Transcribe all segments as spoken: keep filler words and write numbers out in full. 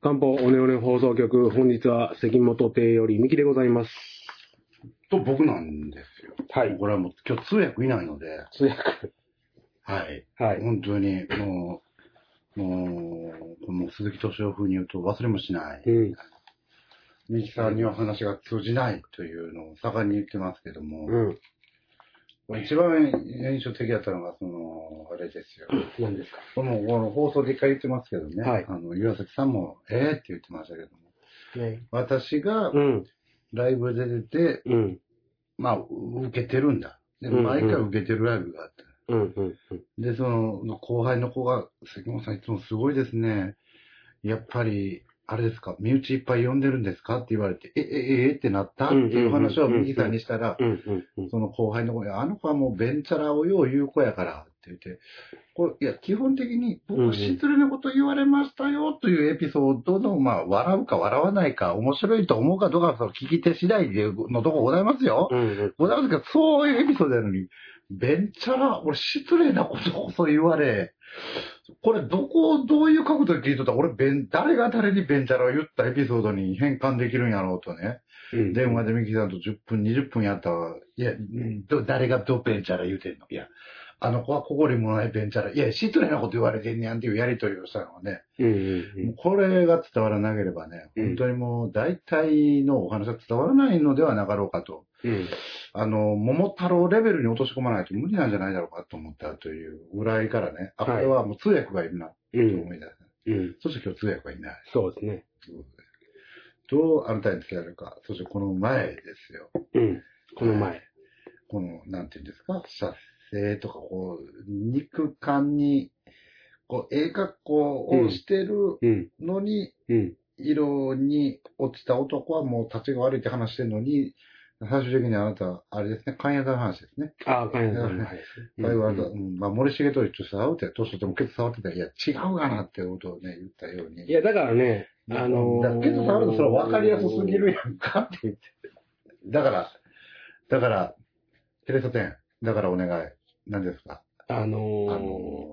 漢方おねおね放送局、本日は関本亭よりミキでございます。 と僕なんですよ。 はい。 これはもう今日通訳いないので。 通訳。 はい。 はい。 本当にもう、もう、もう鈴木敏夫風に言うと忘れもしない。うん。ミキさんには話が通じないというのを盛んに言ってますけども。うん。一番印象的だったのが、その、あれですよ。 何ですか？ この、この放送で一回言ってますけどね。 はい。 あの、岩崎さんも、えーって言ってましたけども。ね、私が、ライブで出て、うん、まあ、受けてるんだ。で、毎回受けてるライブがあった。うんうんうん、で、その、後輩の子が、関本さんいつもすごいですね。やっぱり、あれですか、身内いっぱい呼んでるんですかって言われて、え、え、え、えってなったっていう話を右さんにしたら、その後輩の子に、あの子はもうベンチャラをよう言う子やからって言って、これいや、基本的に僕失礼なこと言われましたよというエピソードの、まあ、笑うか笑わないか、面白いと思うかどうか、その聞き手次第のとこございますよ。うんうん、ございますけど、そういうエピソードなのに、ベンチャラ、俺失礼なことこそ言われ、これどこ、どういう角度で聞いとったら、俺ベン、誰が誰にベンチャラを言ったエピソードに変換できるんやろうとね。うんうん、電話でミキさんとじゅっぷん、にじゅっぷんやったら、いや、ど誰がどうベンチャラ言うてんの？いや、あの子はここにもないベンチャラ、いや、失礼なこと言われてんねやんっていうやりとりをしたのはね。うんうんうん、もうこれが伝わらなければね、本当にもう大体のお話は伝わらないのではなかろうかと。うん、あの、桃太郎レベルに落とし込まないと無理なんじゃないだろうかと思ったというぐらいからね、あ、これはもう通訳がいるな、と思い出した。うんうん、そして今日通訳がいない。 そうですね。 どうあなたに伝えるか、そしてこの前ですよ。 うん、この前。はい、 この、なんていうんですか、写生とか、こう、肉感に、こう、ええ格好をしてるのに、うんうん、色に落ちた男はもう立ちが悪いって話してるのに、最終的にあなた、あれですね、関谷座の話ですね。 ああ、関谷座の話ですね。 関谷座、うん、まあ、森重と一緒触って、年取ってもケツ触ってたら、いや、違うがなってことをね、言ったように。 いや、だからね、あのー、ケツ触るとそれは分かりやすすぎるやんかって言って。だから、だから、テレサ店、だからお願い。何ですか？ あのー、あの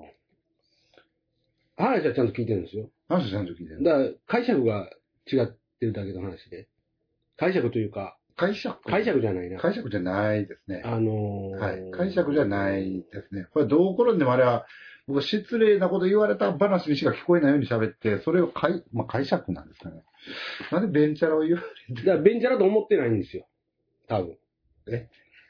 ー、話はちゃんと聞いてるんですよ。 話はちゃんと聞いてる。 だから、解釈が違ってるだけの話で。解釈というか、 解釈解釈じゃないな。 解釈じゃないですね。 あのー、 はい。解釈じゃないですね。これどう転んでもあれは、僕失礼なこと言われた話にしか聞こえないように喋って、それを解、まあ、解釈なんですかね。なんでベンチャラを言われて。 だからベンチャラと思ってないんですよ。多分。 え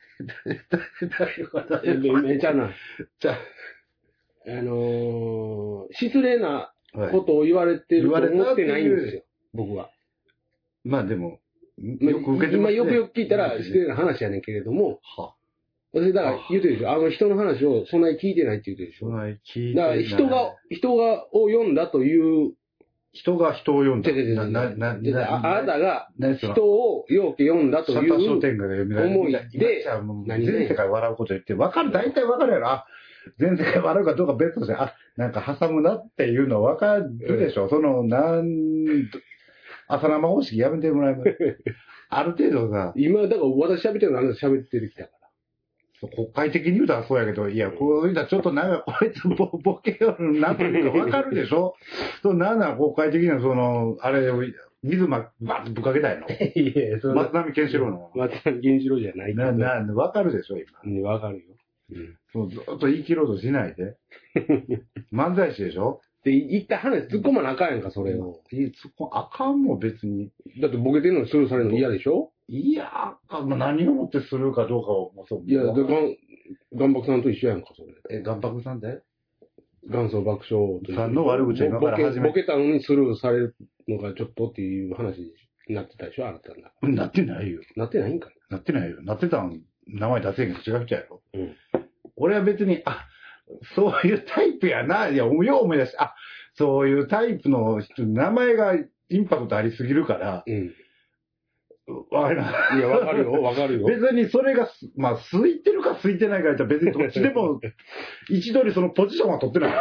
誰がベンチャラな。じゃあ、あのー、失礼なことを言われてると思ってないんですよ。僕は。 まあでも、よく受けてますね。 今よくよく聞いたら失礼な話やねんけれども、は私、だから言うてるでしょ。あの人の話をそんなに聞いてないって言うてるでしょ。そんなに聞いてない。だから人が、人が、を読んだという。 人が人を読んだ。 な、な、な、あなたが人をようけ読んだという思いで、 何全世界笑うこと言って、わかる、大体わかるやろ。あ、全世界笑うかどうか別として、あ、なんか挟むなっていうのわかるでしょ。その、なん、朝生方式やめてもらえます。ある程度さ。 今、だから私喋ってるのあなた喋ってるきたから。 国会的に言うたらそうやけど、いや、こういうのはちょっとなんか、こいつボボケよるなというかわかるでしょそう、なんなら国会的にはその、あれ、水ま、ばっとぶっかけたいの。いや、そ松並健志郎の。 松並健志郎じゃないけど。 な、な、わかるでしょ今。 うん、わかるよ。 うん。そう、ずっと言い切ろうとしないで。漫才師でしょで、言った話突っ込まなあかんやんか、それを。 いい、突っ込あかんも別に。 だってボケてるのにスルーされるの嫌でしょいやー、まあ、何をもってするかどうかを、もうそう。 いや、で、岩白さんと一緒やんか、それ。 え、岩白さんで元祖爆笑とさんの悪口は今から始めボケたのにスルーされるのがちょっとっていう話になってたでしょ、あなたが。 なってないよ。 なってないんかなってないよ。なってたん、名前出せんけど違う人やろ。うん。俺は別に、あ、そういうタイプやな。いや、よう思い出した。あ、そういうタイプの人、名前がインパクトありすぎるから、うん。わかります。 いや、わかるよ、わかるよ。 別にそれが、まあ、空いてるか空いてないか言ったら別にどっちでも、一度にそのポジションは取ってない。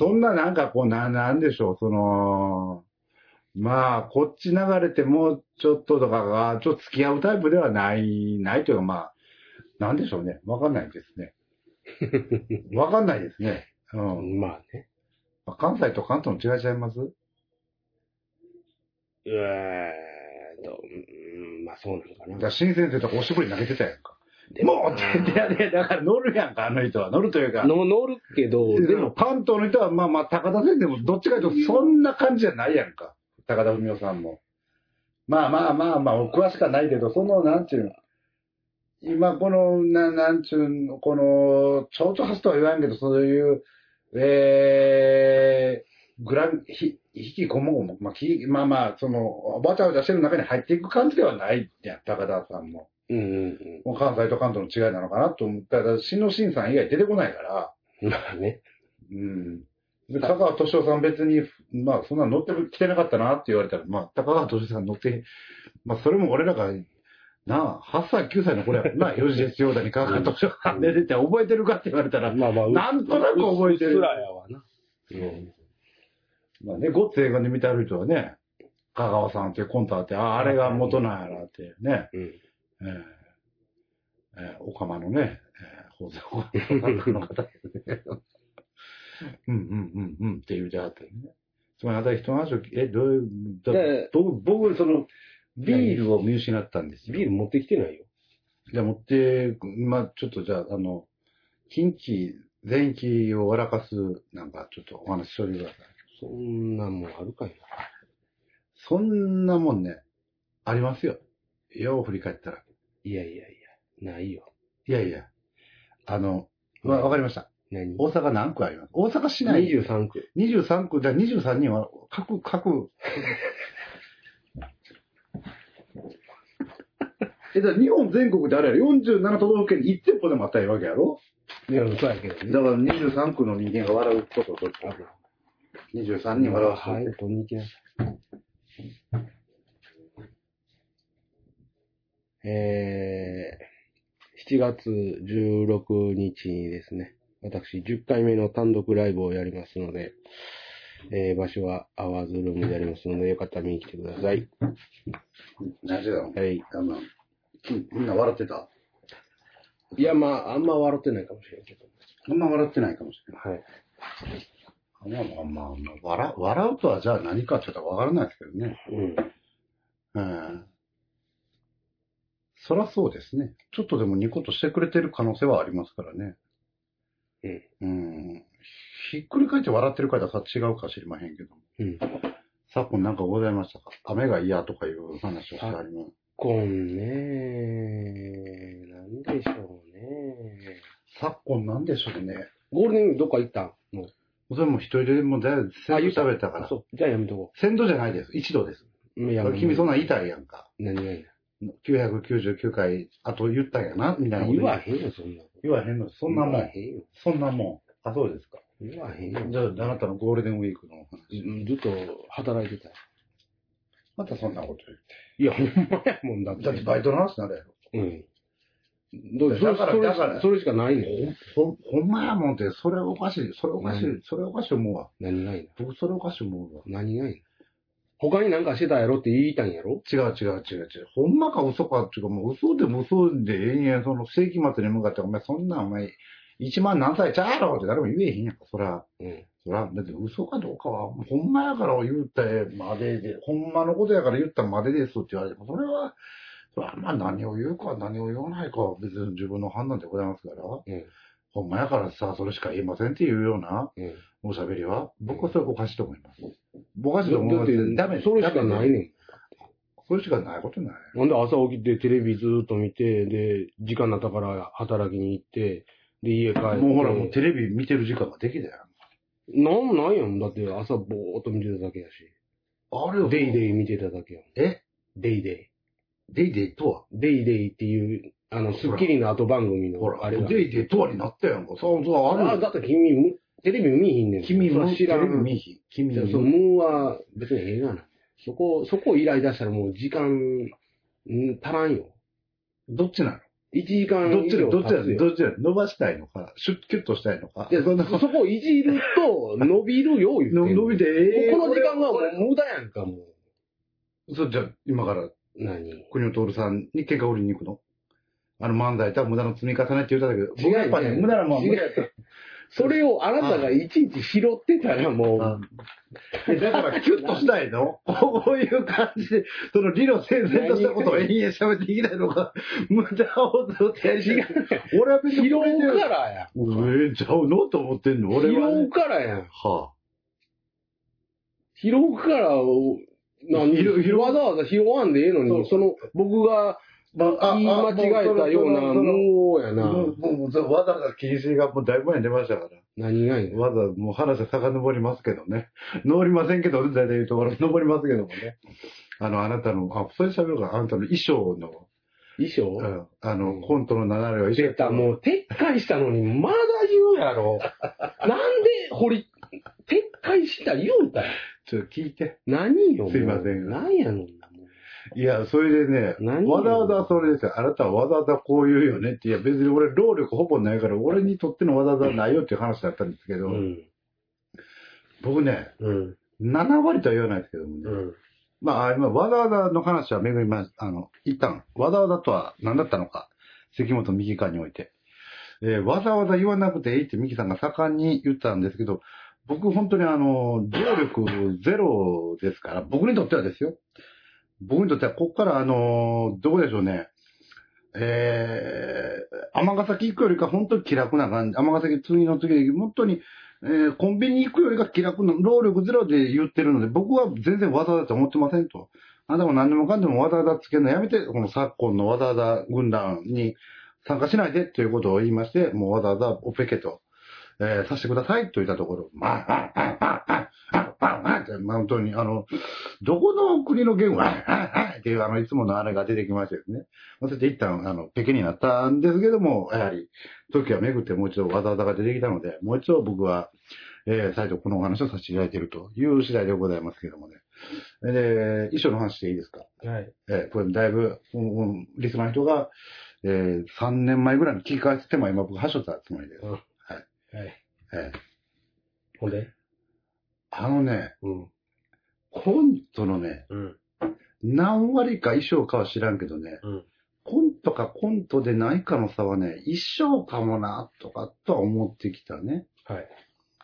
そんななんかこう、な、なんでしょう、その、まあ、こっち流れてもうちょっととかが、ちょっと付き合うタイプではない、ないというか、まあ、なんでしょうね。わかんないですね。わかんないですね。うん。 まあね。 関西と関東の違いちゃいますえーと、うん、まあそうなのかな。 だから新先生とかおしぼり投げてたやんか。もうってやれ、だから乗るやんか、あの人は。乗るというか。 の乗るけど、 でも関東の人は、まあまあ、高田先生もどっちかというと、そんな感じじゃないやんか。高田文夫さんも。まあまあまあまあ、詳しくはないけど、その、なんちゅうの。今、この、ななんちゅうの、この、蝶々発とは言わんけど、そういう、えー、グラン、ひ、引きこもごも、まあ、きまあまあ、その、わちゃわちゃしてる中に入っていく感じではないやん、高田さんも。うんうんうん。もう関西と関東の違いなのかなと思ったら、新野真さん以外出てこないから。 まあね。 うん。で、高川敏夫さん別に、まあ、そんな乗ってきてなかったなって言われたら、まあ、高川敏夫さん乗って、まあ、それも俺らが、なあ、はっさい、きゅうさいの頃やな、よじですよだに高川敏夫さん出てて覚えてるかって言われたら、まあまあ、なんとなく覚えてる。 うっすらやわな。 うん。まあね、ごっつ映画で見てある人はね、香川さんっていうコントあって、ああ、あれが元なんやなってね。うん。えーえー、オカマのね、えー、放送の方ですね。うんうんうんうんって言うてはったよね。つまり、あたり人の話を、え、どういう、だ僕、僕、その、ビールを見失ったんですよ。 ビール持ってきてないよ。 じゃあ持って、まあちょっとじゃあ、あの、近畿、全域を笑かす、なんかちょっとお話ししておいてください。 そんなもんあるかいな。 そんなもんね、ありますよ。よう振り返ったら。 いやいやいや、ないよ。 いやいや。あの、わ、わかりました。 何？ 大阪何区あります？大阪市内。 にじゅうさんく。 にじゅうさんく、じゃあにじゅうさんにんは、各、各。え、だから日本全国であれやろ、よんじゅうなな都道府県にいち店舗でもあったらいいわけやろ？ いや、そうやけどね。 だからにじゅうさんくの人間が笑うことと、にじゅうさんにん笑う人。 はい、こんにちは。えー、しちがつじゅうろくにちにですね、私じゅっかいめの単独ライブをやりますので、えー、場所はアワーズルームでやりますので、よかったら見に来てください。 何時だろう？ はい。 みんな笑ってた？ いや、まあ、あんま笑ってないかもしれんけど。 あんま笑ってないかもしれない。 はい。 まあまあまあ、まあ、笑、笑うとはじゃあ何かちょっとわからないですけどね。うん。うん。そらそうですね。ちょっとでもニコッとしてくれてる可能性はありますからね。うん。うん。ひっくり返って笑ってる方は違うか知りまへんけど。うん。昨今なんかございましたか？雨が嫌とかいう話をしてあります。 昨今ねー、なんでしょうね。 昨今なんでしょうね。 ゴールデンウィークどっか行ったん？もう。それも一人でもうだいぶ鮮度食べたから。 そう。じゃあやめとこう。鮮度じゃないです。一度です。いや、君そんなん言いたいやんか。 何がいいな。きゅうひゃくきゅうじゅうきゅうかい、あと言ったんやな、みたいなこと。 言わへんよ、そんな。 言わへんの。そんなもん。 言わへんよ。 そんなもん。あ、そうですか。 言わへんよ。 じゃあ、あなたのゴールデンウィークの話。 ずっと働いてたよ。 またそんなこと言って。いや、ほんまやもんだって。 だってバイトの話なるやろ。うん。 だから、だから、それしかないねん。 ほ、ほんまやもんって、それおかしい、それおかしい、それおかしい思うわ。 何がいいの？ 僕それおかしい思うわ。 何がいいの？他に何かしてたやろって言いたんやろ？ 違う違う違う違う。ほんまか嘘かっていうか、もう嘘でも嘘で延々その世紀末に向かって、お前そんなお前、一万何歳ちゃうやろって誰も言えへんやんか、そら。うん。そら、だって嘘かどうかは、ほんまやから言ったまでで、ほんまのことやから言ったまでですって言われても、それは、それはまあ何を言うか何を言わないかは別に自分の判断でございますから。うん。ほんまやからさ、それしか言えませんっていうような、うん。おしゃべりは、僕はそれおかしいと思います。おかしいと思います。ダメ。 それしかないねん。 それしかないことない。 なんで朝起きてテレビずーっと見て、で、時間になったから働きに行って、で、家帰って。 もうほら、もうテレビ見てる時間ができたやん。なんもないやん。だって朝ぼーっと見てただけやし。 あれよ。 デイデイ見てただけやん。 えデイデイ。デイデイとはデイデイっていう、あの、スッキリの後番組の。 ほら、あれデイデイとはになったやんか。そうそう、 ある。あ、だって君、テレビ見ひんねん。 君も知らん。テレビ見ひん。 君も。そう、ムーは別にええがな。そこ、そこを依頼出したらもう時間、ん足らんよ。 どっちなの？ いちじかんどっちだ、どっちだ、どっちだ、伸ばしたいのか、シュッキュッとしたいのか。 いや、そんな、そこをいじると、伸びるよ、言って。 伸びて、ええこの時間がもう無駄やんか、もう。そう、じゃあ、今から、 何？ 国尾徹さんに喧嘩売りに行くの？あの漫才とは無駄の積み重ねって言ったんだけど、僕やっぱね、無駄なもん、無駄やった。 それをあなたがいちいち拾ってたらもう。 だからキュッとしたいのこういう感じで、その理論整然としたことを延々喋っていきたいのが、無駄をずっとやりたい。俺は別に。 拾うからや。 えー、ちゃうのと思ってんの俺は、 ね。拾うからやん。 はあ。 拾うから、何わざわざ拾わんでええのに、その、僕が、まあ、言い間違えたような、もうやな。もう、もう、わざわざ禁止がもうだいぶ前に出ましたから。 何がいいのわざわざもう話は遡りますけどね。登りませんけど、大体言うところ登りますけどもね。あの、あなたの、あ、それ喋るから、あなたの衣装の。 衣装うん。あの、うん、コントのなな割は衣装。出た、もう撤回したのに、まだ言うやろ。なんで、掘り、撤回した言うたよ。 ちょっと聞いて。 何よ。 すいません。 何やの。 いや、それでね、わざわざそれですよ。あなたはわざわざこう言うよねって。いや、別に俺労力ほぼないから、俺にとってのわざわざないよっていう話だったんですけど、うん、僕ね、うん、なな割とは言わないですけどもね。うん、まあ、今、わざわざの話は巡ります。あの、一旦、わざわざとは何だったのか、関本美希館において。えー、わざわざ言わなくていいって美希さんが盛んに言ったんですけど、僕本当にあの、労力ゼロですから、僕にとってはですよ。僕にとっては、ここからあのー、どうでしょうね。えー、尼崎行くよりか本当に気楽な感じ。尼崎次の次で、本当に、えー、コンビニ行くよりか気楽な、労力ゼロで言ってるので、僕は全然わざわざと思ってませんと。あなたも何でもかんでもわざわざつけるのやめて、この昨今のわざわざ軍団に参加しないでということを言いまして、もうわざわざオペケと、えー、させてくださいと言ったところ、まあ、あ、あ、あ、あ、あ、あ、あ、って、まあ、本当に、あの、どこの国の言語、あ、あ、あ、っていう、あの、いつものあれが出てきましてですね。そして一旦、あの、ペケになったんですけども、やはり、時は巡ってもう一度わざわざが出てきたので、もう一度僕は、えー、再度このお話をさせていただいているという次第でございますけどもね。で、衣装の話でいいですか？はい。えー、これだいぶ、うん、リスナーの人が、えー、さんねんまえぐらいの聞き返す手間今僕、はしょったつもりです。うん、はい。はい。えー、 ほんであのね、うん、コントのね、うん、何割か衣装かは知らんけどね、うん、コントかコントでないかの差はね、衣装かもな、とかとは思ってきたね。はい。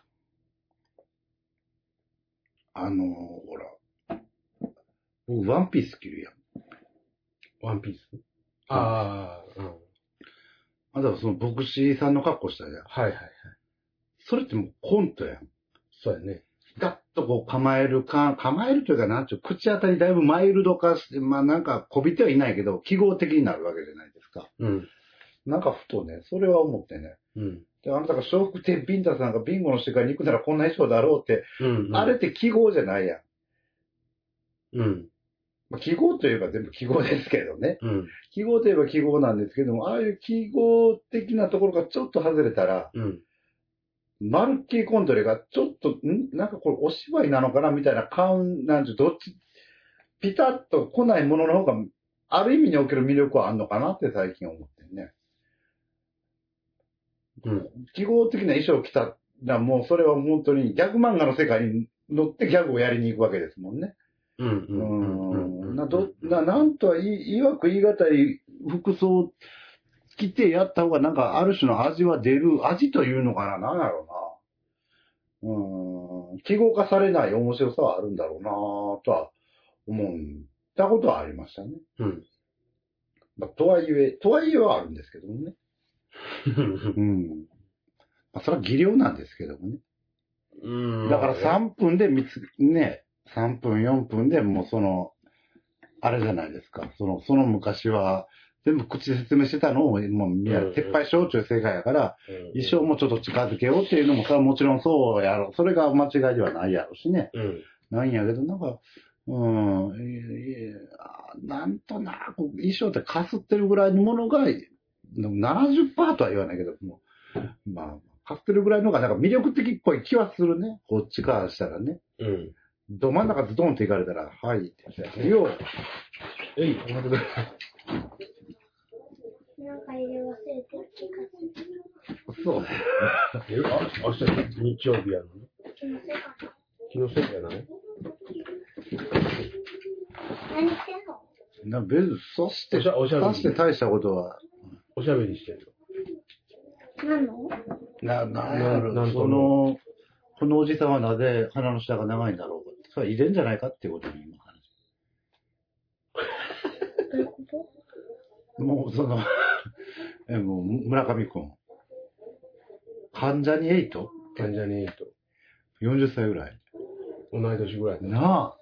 あのー、ほら、僕ワンピース着るやん。 ワンピースああ、うん。 あ、だからその牧師さんの格好したじゃん。はいはいはい。それってもうコントやん。 そうやね。 ガッとこう構えるか、構えるというかなんちゅう、口当たりだいぶマイルド化して、まあなんかこびてはいないけど、記号的になるわけじゃないですか。うん。なんかふとね、それは思ってね。うん。で、あなたが笑福亭ビンタさんがビンゴの世界に行くならこんな衣装だろうって、うんうん、あれって記号じゃないやん。うん。まあ、記号といえば全部記号ですけどね。うん。記号といえば記号なんですけども、ああいう記号的なところがちょっと外れたら、うん。マルッキーコントレがちょっと、んなんかこれお芝居なのかなみたいな感、なんちゅう、どっち、ピタッと来ないものの方が、ある意味における魅力はあるのかなって最近思ってね。うん。記号的な衣装を着たら、もうそれは本当にギャグ漫画の世界に乗ってギャグをやりに行くわけですもんね。うん。うん。な、ど、な、なんとは言い、曰く言い難い服装着てやった方がなんかある種の味は出る、味というのかな、なんやろうな。うん。記号化されない面白さはあるんだろうなとは思ったことはありましたね。うん。まあ、とはいえ、とはいえはあるんですけどもね。うん。まあ、それは技量なんですけどもね。うん。だからさんぷんで見つ、ね、さんぷん、よんぷんでもうその、あれじゃないですか。その、その昔は、全部口で説明してたのを、もう、みんな撤廃しようという世界やから、衣装もちょっと近づけようっていうのも、それはもちろんそうやろ。それが間違いではないやろしね。うん、ないんやけど、なんか、うん、なんとなく衣装ってかすってるぐらいのものが、ななじゅっパーセント とは言わないけど、もうまあ、かすってるぐらいのがなんか魅力的っぽい気はするね。こっちからしたらね。うん。ど真ん中ズドンって行かれたら、はいって言って、よう。えい、お待ちください。なんか入れ忘れてる気がする。そう。え、あ、明日日曜日やるの？気のせいかな。気のせいじゃない？何してんの？な、別に、そして、おしゃべり。そして大したことは。おしゃべりしてるよ。何の？ な、なんやろ、その、このおじさんはなぜ鼻の下が長いんだろうか。それは遺伝じゃないかっていうことに今話。どういうこともうその、え、もう村上くん。関ジャニエイト関ジャニエイト。 よんじゅっさいぐらい。 同い年ぐらいだ。 なあ。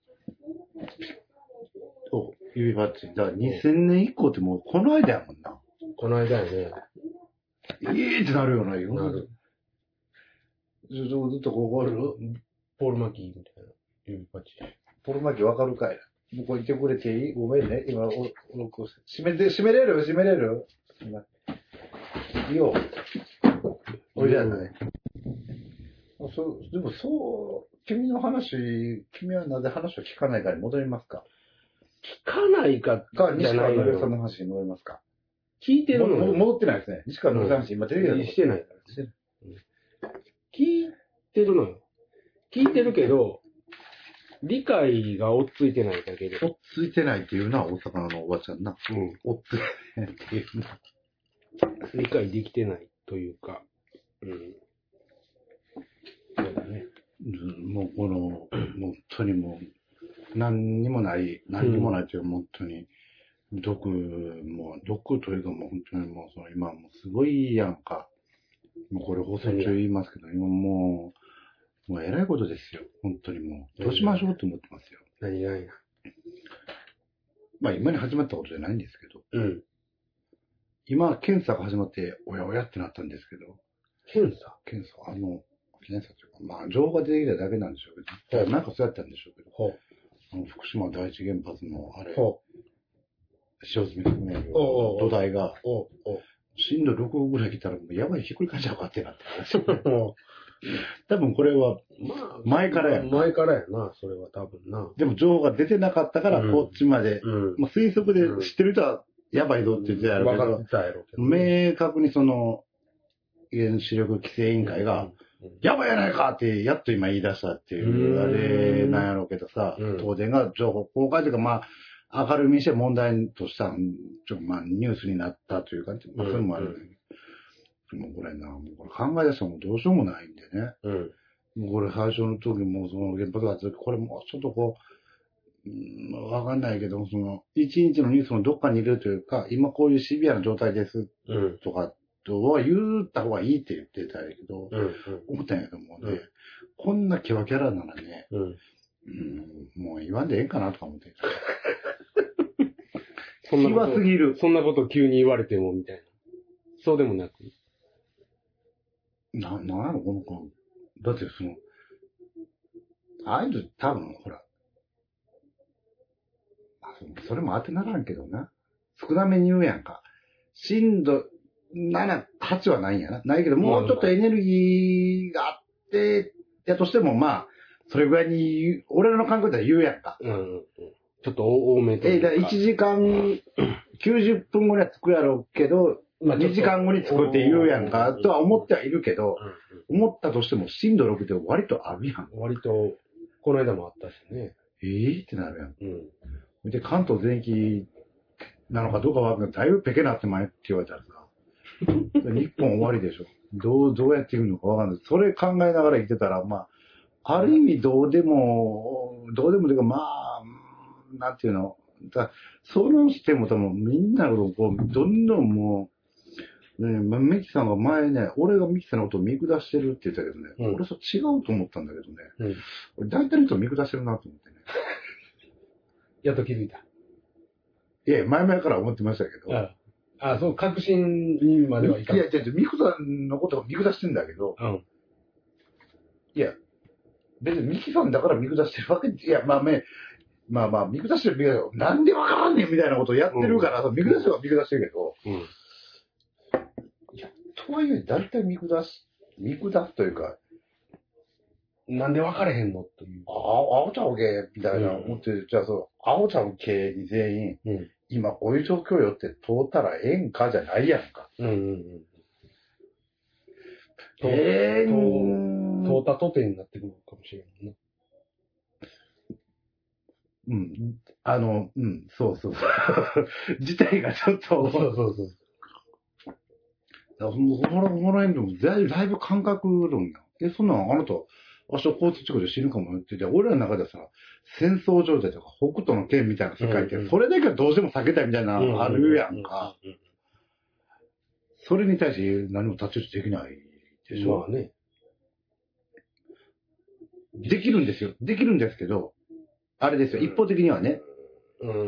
そう、指パッチン。だからにせんねん以降ってもうこの間やもんな。 この間やね。 ええってなるよな、よ。 なる。 ずっと、ずっとここあるポールマキーみたいな。指パッチン。 ポールマキーわかるかいな。もうこれ言ってくれていいごめんね。今、お、お、閉めて、閉めれる閉めれるいいよ。俺じゃない。そう、でもそう、君の話、君はなぜ話を聞かないかに戻りますか聞かないかか、西川のりさんの話に戻りますか聞いてるの戻ってないですね。西川のりさんの話、今テレビでしてないから。聞いてるのよ。聞いてるけど、理解が追っついてないだけで。 追っついてないっていうのは大阪のおばちゃんな。うん。追っついてないっていうの。 理解できてないというか。うん。そうだね。 もうこの、もう本当にもう、何にもない、何にもないというか、本当に、毒も、毒というかもう本当にもう、その今もうすごいやんか。もうこれ放送中言いますけど、今もう、もう偉いことですよ。本当にもう。どうしましょうと思ってますよ。 何がいな。 まあ今に始まったことじゃないんですけど。 うん。 今、検査が始まって、おやおやってなったんですけど。 検査検査あの、検査というか、まあ情報が出てきただけなんでしょうけど。はい、なんかそうやったんでしょうけど。 ほう。 あの、福島第一原発のあれ。 ほう。 塩積み含める土台が。おうおう震度ろくぐらい来たらもうやばいひっくり返っちゃうかってなって話。多分これは前からやん、 まあ、前からやな、それは多分な。 でも情報が出てなかったからこっちまで、うん、まあ、推測で知ってる人はやばいぞって言ってたやろうけど、うん、やろうけどね、明確にその原子力規制委員会が、うん、やばいやないかってやっと今言い出したっていうあれなんやろうけどさ、うん、東電が情報公開というかまあ明るみにして問題とした、ちょっとまあニュースになったというか、まあ、それもある、うん、もうこれな、もうこれ考え出したらもうどうしようもないんでね。うん、もうこれ最初の時もその原発がこれもうちょっとこう、うん、わかんないけど、その、一日のニュースのどっかに入れるというか、今こういうシビアな状態ですとか、とは言った方がいいって言ってたんやけど、うんうん、思ったんやけどもね、うん、こんなキャラキャラならね、うんうん、もう言わんでええんかなとか思って。 そんなこと、すぎる。そんなこと急に言われてもみたいな。そうでもなく。 な、なんやろ、この子。だってその、ああいうの多分、ほら、それも当てならんけどな。少なめに言うやんか。震度なな、はちはないんやな。ないけど、もうちょっとエネルギーがあって、やとしても、まあ、それぐらいに、俺らの感覚では言うやんか。うんうんうん。 ちょっと多めというか。 え、だいちじかんきゅうじゅっぷんぐらいつくやろうけど、まあ、にじかんごにつくって言うやんか、とは思ってはいるけど、うんうん、思ったとしても震度ろくって割とあるやん。 割と、この間もあったしね。 えーってなるやん。うん。で、関東全域なのかどうかわかんない。だいぶペケなって前って言われたらさ、日本終わりでしょ。どう、どうやっていくのかわかんない。それ考えながら生きてたら、まあ、ある意味どうでも、どうでもというか、まあ、なんていうの、だそのしても多分みんなのこう、どんどんもう、ね、ミキさんが前ね、俺がミキさんのことを見下してるって言ったけどね、うん、俺そう違うと思ったんだけどね、うん、俺大体の人を見下してるなと思ってね。 やっと気づいた。 いや、前々から思ってましたけど。 ああ、あそう、確信にまではいかない。 いや、違う違う、ミクさんのことを見下してんだけど、うん、いや、別にミキさんだから見下してるわけ、いや、まあね、まあまあ、見下してる、見下してる、なんでわからんねんみたいなことをやってるから、うん、見下してるは見下してるけど、うん、いや、とはいえ、だいたい見下す、見下すというか、 なんで分かれへんのという。 ああ、青ちゃんけみたいな思ってる、うん、じゃあそう、青ちゃん系に全員、うん、今こういう状況よって通ったらええんかじゃないやんか。うんうんうん。 ええー。通ったとてになってくるかもしれんね。 うん。あの、うん、そうそうそう。自体がちょっと。 そうそうそう。 だからもらもらえんのもだいぶ感覚論や。え、そんなんあなた、明日交通事故で死ぬかもよって言って、俺らの中でさ、戦争状態とか北斗の剣みたいな世界って、うんうん、それだけはどうしても避けたいみたいな、うんうん、あるやんか。それに対して何も太刀打ちできないでしょ。まあね。できるんですよ。できるんですけど、あれですよ、うん、一方的にはね、うんうんうんうん、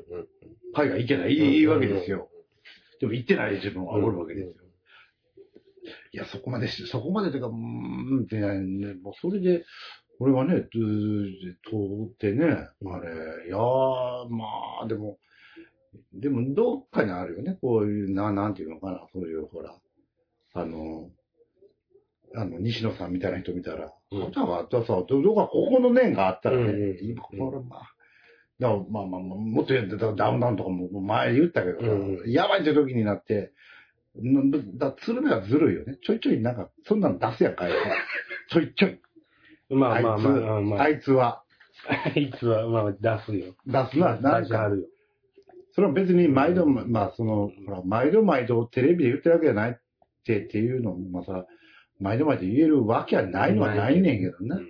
海外行けない、いいわけですよ。でも行ってない自分はおるわけですよ。いや、そこまでし、そこまでというか、うーんってね、もうそれで、俺がね、通ってね、あれ、いやー、まあ、でも、でも、どっかにあるよね、こういう、な、なんていうのかな、そういう、ほら、あの、あの、西野さんみたいな人見たら、うん、あとは、あとはさ、どどかここの面があったらね、うんうん、今、これ、まあ、だからまあまあまあ、もっとやってたダウンダウンとかも前言ったけどさ、うん、やばいって時になって、だ鶴瓶はずるいよね。ちょいちょいなんか、そんなの出すやんかい。ちょいちょい。まあまあまあまあ、まあ、あいつは。 あいつは、まあ出すよ。 出すな、なんか。出るよ。それは別に毎度、まあその、ほら、毎度毎度テレビで言ってるわけじゃないってっていうのも、また、毎度毎度言えるわけはないのはないねんけどね。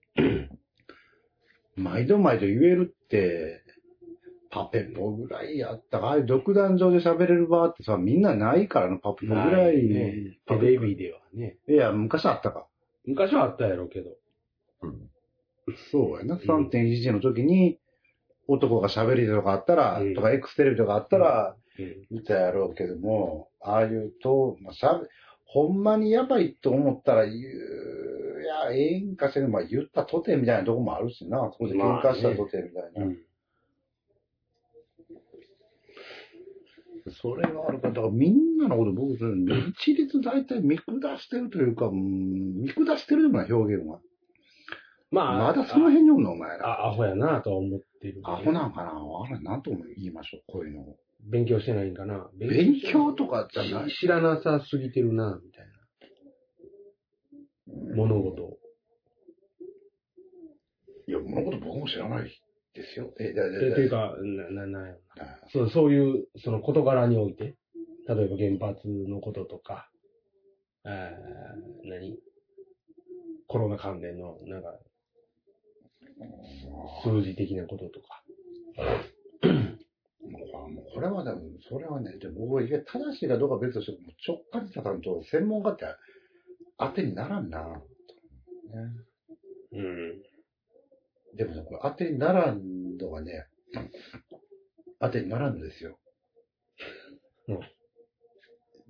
毎度毎度言えるって、パペポぐらいやったか、ああいう独壇場で喋れる場ってさ、みんなないからの、パペポぐらい。 ね、テレビではね。 いや、昔あったか。 昔はあったやろうけど。 うん、そうやな。さんてんいち の時に、男が喋りとかあったら、うん、とか X テレビとかあったら、見たやろうけども、ああいうと、まあ、しゃべ、ほんまにやばいと思ったら言う、いや、ええんかせん、まあ言ったとてみたいなとこもあるしな。そこで喧嘩したとてみたいな。まあね、うん、それがあるから、だからみんなのこと僕、一律大体見下してるというか、うん、見下してるような表現は。まあ、まだその辺におんの、お前ら。 あ、アホやなとは思ってる、ね。 アホなんかなあれ、なんとも言いましょう、こういうのを。 勉強してないんかな勉強とかじゃない。 知らなさすぎてるな、みたいな。物事を。 いや、物事僕も知らないですよ。 え、だ、だ、だ。ていうか、な、な、なよな。そう、そういう、その事柄において、例えば原発のこととか、あ何コロナ関連の、なんか、数字的なこととか。 もうこれはでも、それはね、でも僕は正しいかどうか別としても、直感さんと専門家って当てにならんな、ね。うん。でもね、これ当てにならんのがね、当てにならんのですよ。うん。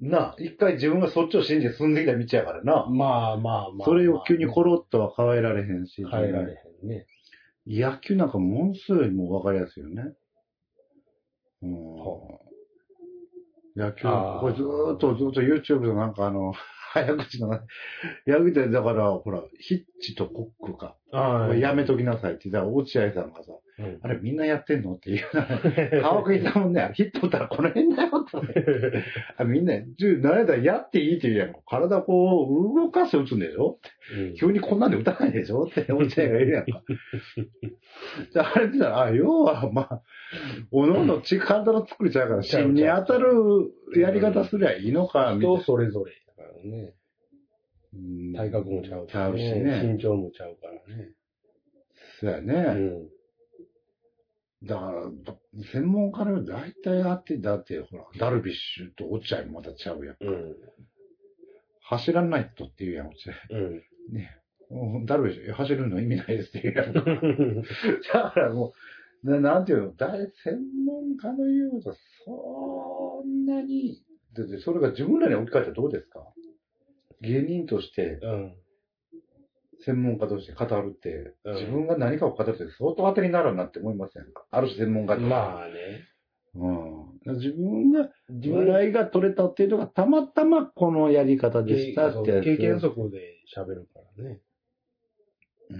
なあ、一回自分がそっちを信じて進んできた道やからな。 まあまあまあ。 それを急にコロッとは変えられへんし。 変えられへんね。 野球なんかものすごいもう分かりやすいよね。うん。野球、これずーっとずーっと YouTube のなんかあの、早口の、やぐてだから、ほら、ヒッチとコックか。ああ。やめときなさいって言ったら、落合さんがさ、うん、あれみんなやってんのっていう。顔がいたもんね、ヒット打ったらこの辺だよって。あみんな、何ややっていいって言うやん。体こう、動かして打つんでしょ、うん、急にこんなんで打たないでしょって落合がいるやんか。じゃあ、あれって言ったら、あ、要は、まあ、おのおの体の作りちゃうから、芯に当たるやり方すりゃいいのか、みたいな。 人それぞれだからね。体格もちゃうからね。ちゃうしね。身長もちゃうからね。 そうやね。うん。だから、専門家の大体あって、だって、ほら、ダルビッシュと落合もまたちゃうやんか。うん。走らないとって言うやん、落合。うん。ね。ダルビッシュ、走るの意味ないですって言うやんか。だからもう、ななんていうの、大専門家の言うと、そんなに、だってそれが自分らに置き換えたらどうですか？芸人として、うん、専門家として語るって、うん、自分が何かを語るって相当当てになるなって思いませんか？ある種専門家として。 まあね。 うん、自分が、笑いが取れたっていうのがたまたまこのやり方でしたってやつ。 経験則で喋るからね。 うん。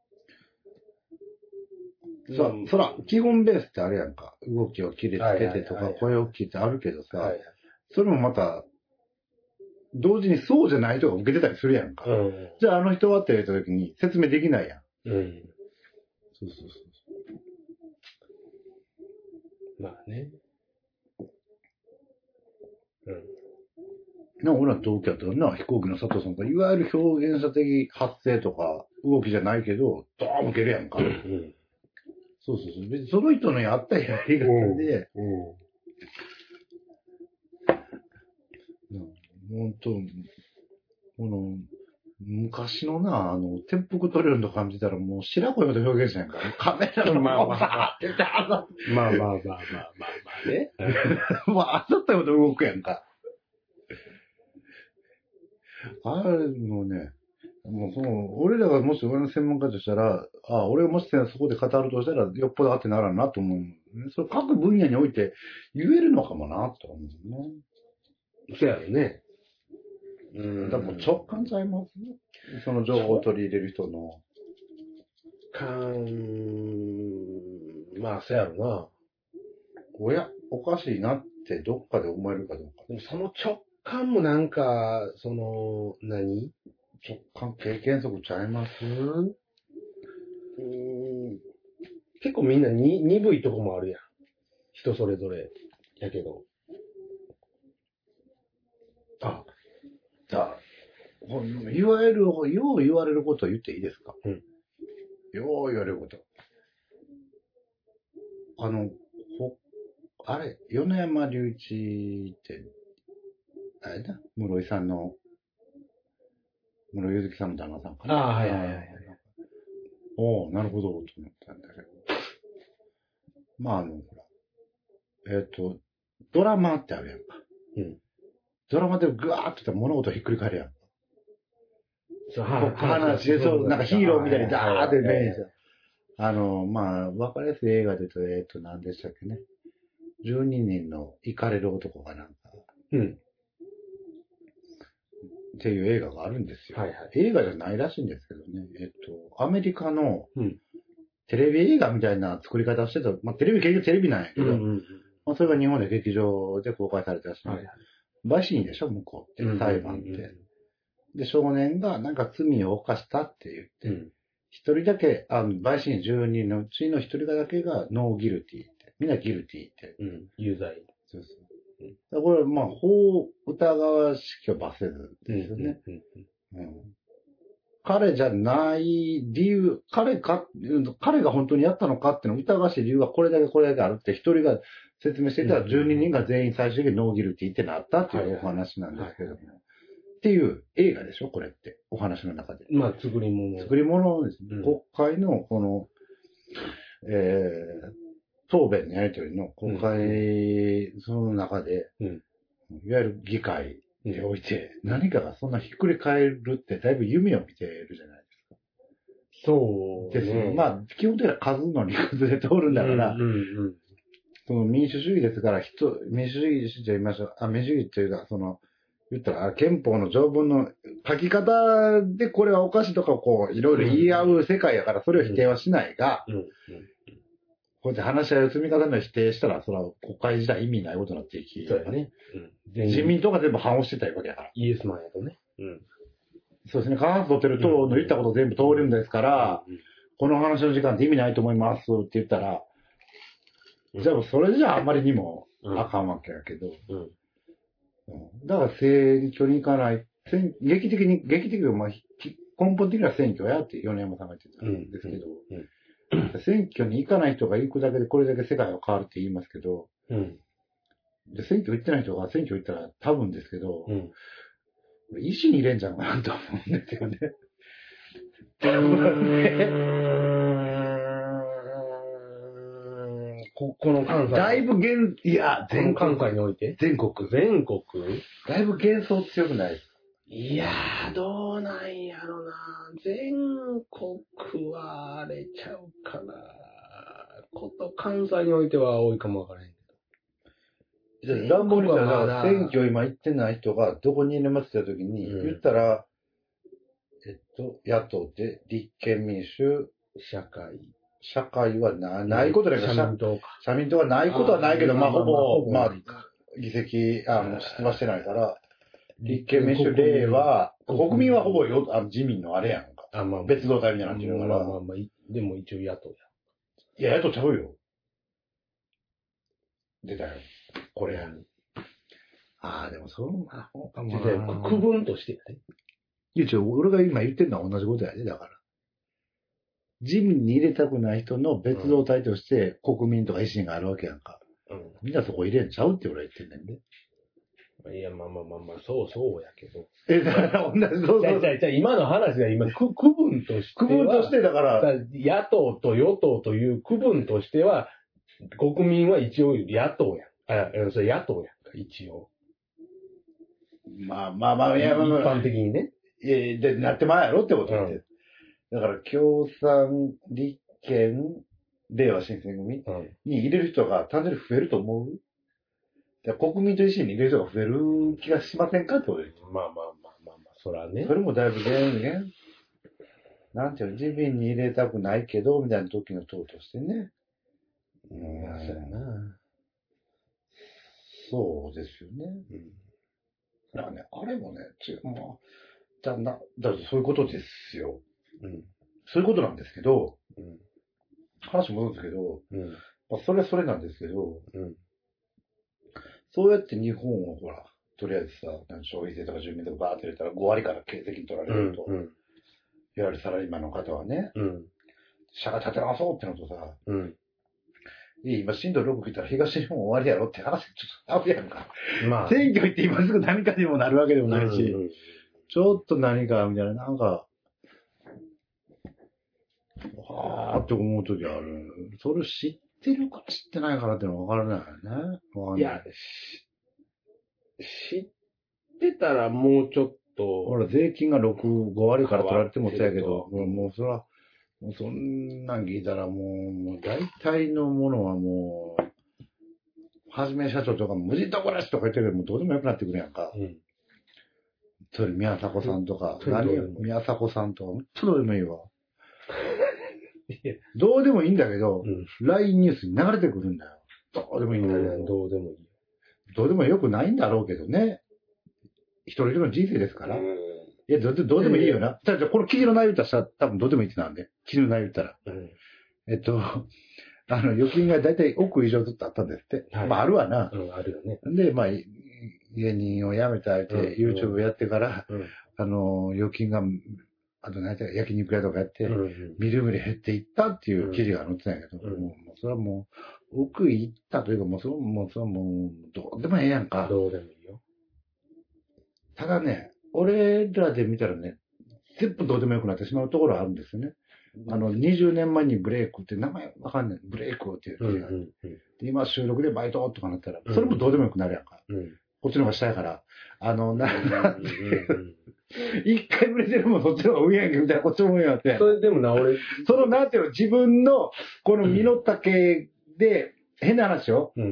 そ、うん、そら、基本ベースってあれやんか。動きを切りつけてとか、声を切ってあるけどさ、はいはい、それもまた、同時にそうじゃない人が受けてたりするやんか。うん、じゃああの人はって言った時に説明できないやん。うん。そうそうそう。 まあね。うん。 な、俺ら同期やったらな、飛行機の佐藤さんが、いわゆる表現者的発声とか、動きじゃないけど、ドーン受けるやんか。うん、そうそうそう。別にその人のやったやり方で、うんうん、本当、この、昔のな、あの、転覆トレルの感じたらもう白子まで表現したんやんか。カメラのまあまあってたら、まあまあまあまあまあまあね。 まあ、あざったようで動くやんか。あれもね、もうその、俺らがもし俺の専門家としたら、あ俺がもしそこで語るとしたら、よっぽどあってならんなと思う。それ各分野において言えるのかもな、と思うね。 そうやろね。 うん。だからもう直感ちゃいますね。その情報を取り入れる人の。 かん、まあ、そうやろな。 おや、おかしいなってどっかで思えるかどうか。 でもその直感もなんか、その、何直感経験則ちゃいます？うーん、結構みんなに鈍いとこもあるやん。人それぞれ。やけど。 あ、じゃあ、いわゆる、よう言われることを言っていいですか？うん。よう言われること。あの、ほ、あれ、米山隆一って、あれだ、室井さんの、室井ゆずきさんの旦那さんかな。 ああ、はいはいはいはい。 おお、なるほど、と思ったんだけど。まあ、あの、ほら、えっ、ー、と、ドラマってあるやんか。うん。ドラマでぐわーって言ったら物事ひっくり返るやん。そう、話で、そう、なんかヒーローみたいにダーってね、あの、まあ、わかりやすい映画で言うと、えっ、ー、と、何でしたっけね。じゅうににんのイカれる男がなんか、うん。っていう映画があるんですよ。はいはい。映画じゃないらしいんですけどね。えっと、アメリカの、テレビ映画みたいな作り方をしてた、まあ、テレビ、結局テレビなんやけど、うんうんうん、まあ、それが日本で劇場で公開されたらしいんで、はいはい、陪審員でしょ、向こうって、裁判って、うんうんうん。で、少年がなんか罪を犯したって言って、一、うん、人だけ、あの、陪審員じゅうにんのうちの一人だけがノーギルティって、みんなギルティって。 うん、有罪。そうそう。 これはまあ、法疑わしきを罰せずですよね。うんうんうんうん、彼じゃない理由、彼か、彼が本当にやったのかっていうのを疑わしい理由はこれだけこれだけあるって一人が説明していたらじゅうににんが全員最終的にノーギルティってなったっていうお話なんですけども。っていう映画でしょこれって。お話の中で。 まあ、作り物。 作り物ですね。うん、国会のこの、えー、答弁のやりとりの国会、うん、その中で、うん、いわゆる議会において、うん、何かがそんなひっくり返るってだいぶ夢を見てるじゃないですか。 そうですね。まあ、基本的には数の理屈で通るんだから、うんうんうん、その民主主義ですから、人、民主主義と言いましょう。あ、民主主義っていうか、その、言ったら、憲法の条文の書き方でこれはおかしいとかをこう、いろいろ言い合う世界やから、それを否定はしないが、うんうんうんこうやって話し合いを積み重ねを否定したら、それは国会自体意味ないことになっていき。 そうやね。 うん、自民党が全部反応してたわけだから。 イエスマンやとね。うん。 そうですね。過半数取ってる党の言ったこと全部通るんですから、うんうん、この話の時間って意味ないと思いますって言ったら、うん、じゃあそれじゃああんまりにもあかんわけやけど、うんうん、だから選挙に行かない。劇的に、劇的に、まあ、根本的な選挙やって米山さんが言ってたんですけど、うんうん選挙に行かない人が行くだけでこれだけ世界が変わるって言いますけど、うん、で選挙行ってない人が選挙行ったら多分ですけど、うん、意思に入れんじゃんかなと思うんですよね。 ここの関西だいぶ現、いや、 全関西において全国。 全国だいぶ幻想強くないですか？ いやー、どうなんやろな。全国は荒れちゃうかな。こと関西においては多いかもわからへんけど。乱暴に言ったら、選挙今行ってない人がどこに入れますって言った時に、うん、言ったら、えっと、野党で立憲民主、 社会。 社会はなないことだけど、 社民党か。 社民党はないことはないけど、まあ、ほぼ、まあ、議席、あの、出馬してないから、立憲民主令和、国民はほぼよあの自民のあれやんか。あまあ、別動隊みたいになってるから。 まあまあまあ、でも一応野党や。 いや、野党ちゃうよ。出たよ。これや。 ああ、でもそうな方かもな。区分としてやね。 いや、ちょ、俺が今言ってるのは同じことやで、だから。自民に入れたくない人の別動隊として国民とか維新があるわけやんか。うん。みんなそこ入れんちゃうって俺は言ってんねんで。 いや、まあまあまあまあ、そうそうやけど。 え、だから同じ、そうそう。 じゃあ、じゃあ今の話が今、区分としては。 区分としてだから。 野党と与党という区分としては、国民は一応野党やん。あ、それ野党やんか、一応。 まあまあまあ、いや、まあ、 一般的にね。 いやいや、で、なってまうやろってこと言って。うん、だから、共産、立憲、令和新選組に入れる人が単純に増えると思う、うん、国民と維新に入れる人が増える気がしませんかってこと言って。 まあまあまあまあまあ、そらね。 それもだいぶ減減。なんていうの、自民に入れたくないけど、みたいな時の党としてね。 うん、そうやな。 そうですよね。うん。だからね、あれもね、ちまあ、じゃあな、だからそういうことですよ。うん。そういうことなんですけど、うん、話戻るんですけど、うん、まあ、それはそれなんですけど、うん、そうやって日本をほら、とりあえずさ、消費税とか住民とかバーって入れたらご割から経済的に取られると、うんうん、いわゆるサラリーマンの方はね、うん、社会立て直そうってのとさ、うん、今、震度ろく来たら東日本終わりやろって話、ちょっとあるやんか。まあ、選挙行って今すぐ何かにもなるわけでもないし、うんうん、ちょっと何か、みたいな、なんか、はぁーって思うときある。それを知ってるか知ってないからってのは分からないよね。 いや、知ってたらもうちょっと。 ほら、税金がろく、ご割から取られてもそうやけど、もう、もうそら、もうそんなん聞いたらもう、もう大体のものはもう、はじめ社長とかも無人島暮らしとか言ってるけど、もうどうでもよくなってくるやんか。うん。それ、宮迫さんとか、何宮迫さんとか、ほんとどうでもいいわ。どうでもいいんだけど、うん、ライン ニュースに流れてくるんだよ。どうでもいいんだけど。 どうでもいい。 どうでもよくないんだろうけどね。一人一人の人生ですから。いや、どうでもいいよな。じゃあ、この記事の内容言ったら多分どうでもいいってなんで。記事の内容言ったら。うん、えっと、あの、預金がだいたい億以上ずつあったんですって。はい、まあ、あるわな。 うん、あるよね。 で、まあ、芸人を辞めたって、うん、YouTube をやってから、うん、あの、預金が、あと何や焼肉屋とかやって、うんうん、みるみる減っていったっていう記事が載ってたんやけど、うん、もうそれはもう、奥行ったというか、もうそれもう、それはもう、どうでもええやんか。 どうでもいいよ。 ただね、俺らで見たらね、全部どうでもよくなってしまうところはあるんですよね。うん、あの、にじゅうねんまえにブレイクって名前わかんない。ブレイクっていう記事がある、うんうんうん。今収録でバイトとかなったら、それもどうでもよくなるやんか。うん、こっちの方が下やから。あの、な、なんていう。一回売れてるもんそっちの方が上やんけみたいなこっち思うよって。 それでもな、俺。 その、なんていうの、自分の、この身の丈で、変な話よ。うん。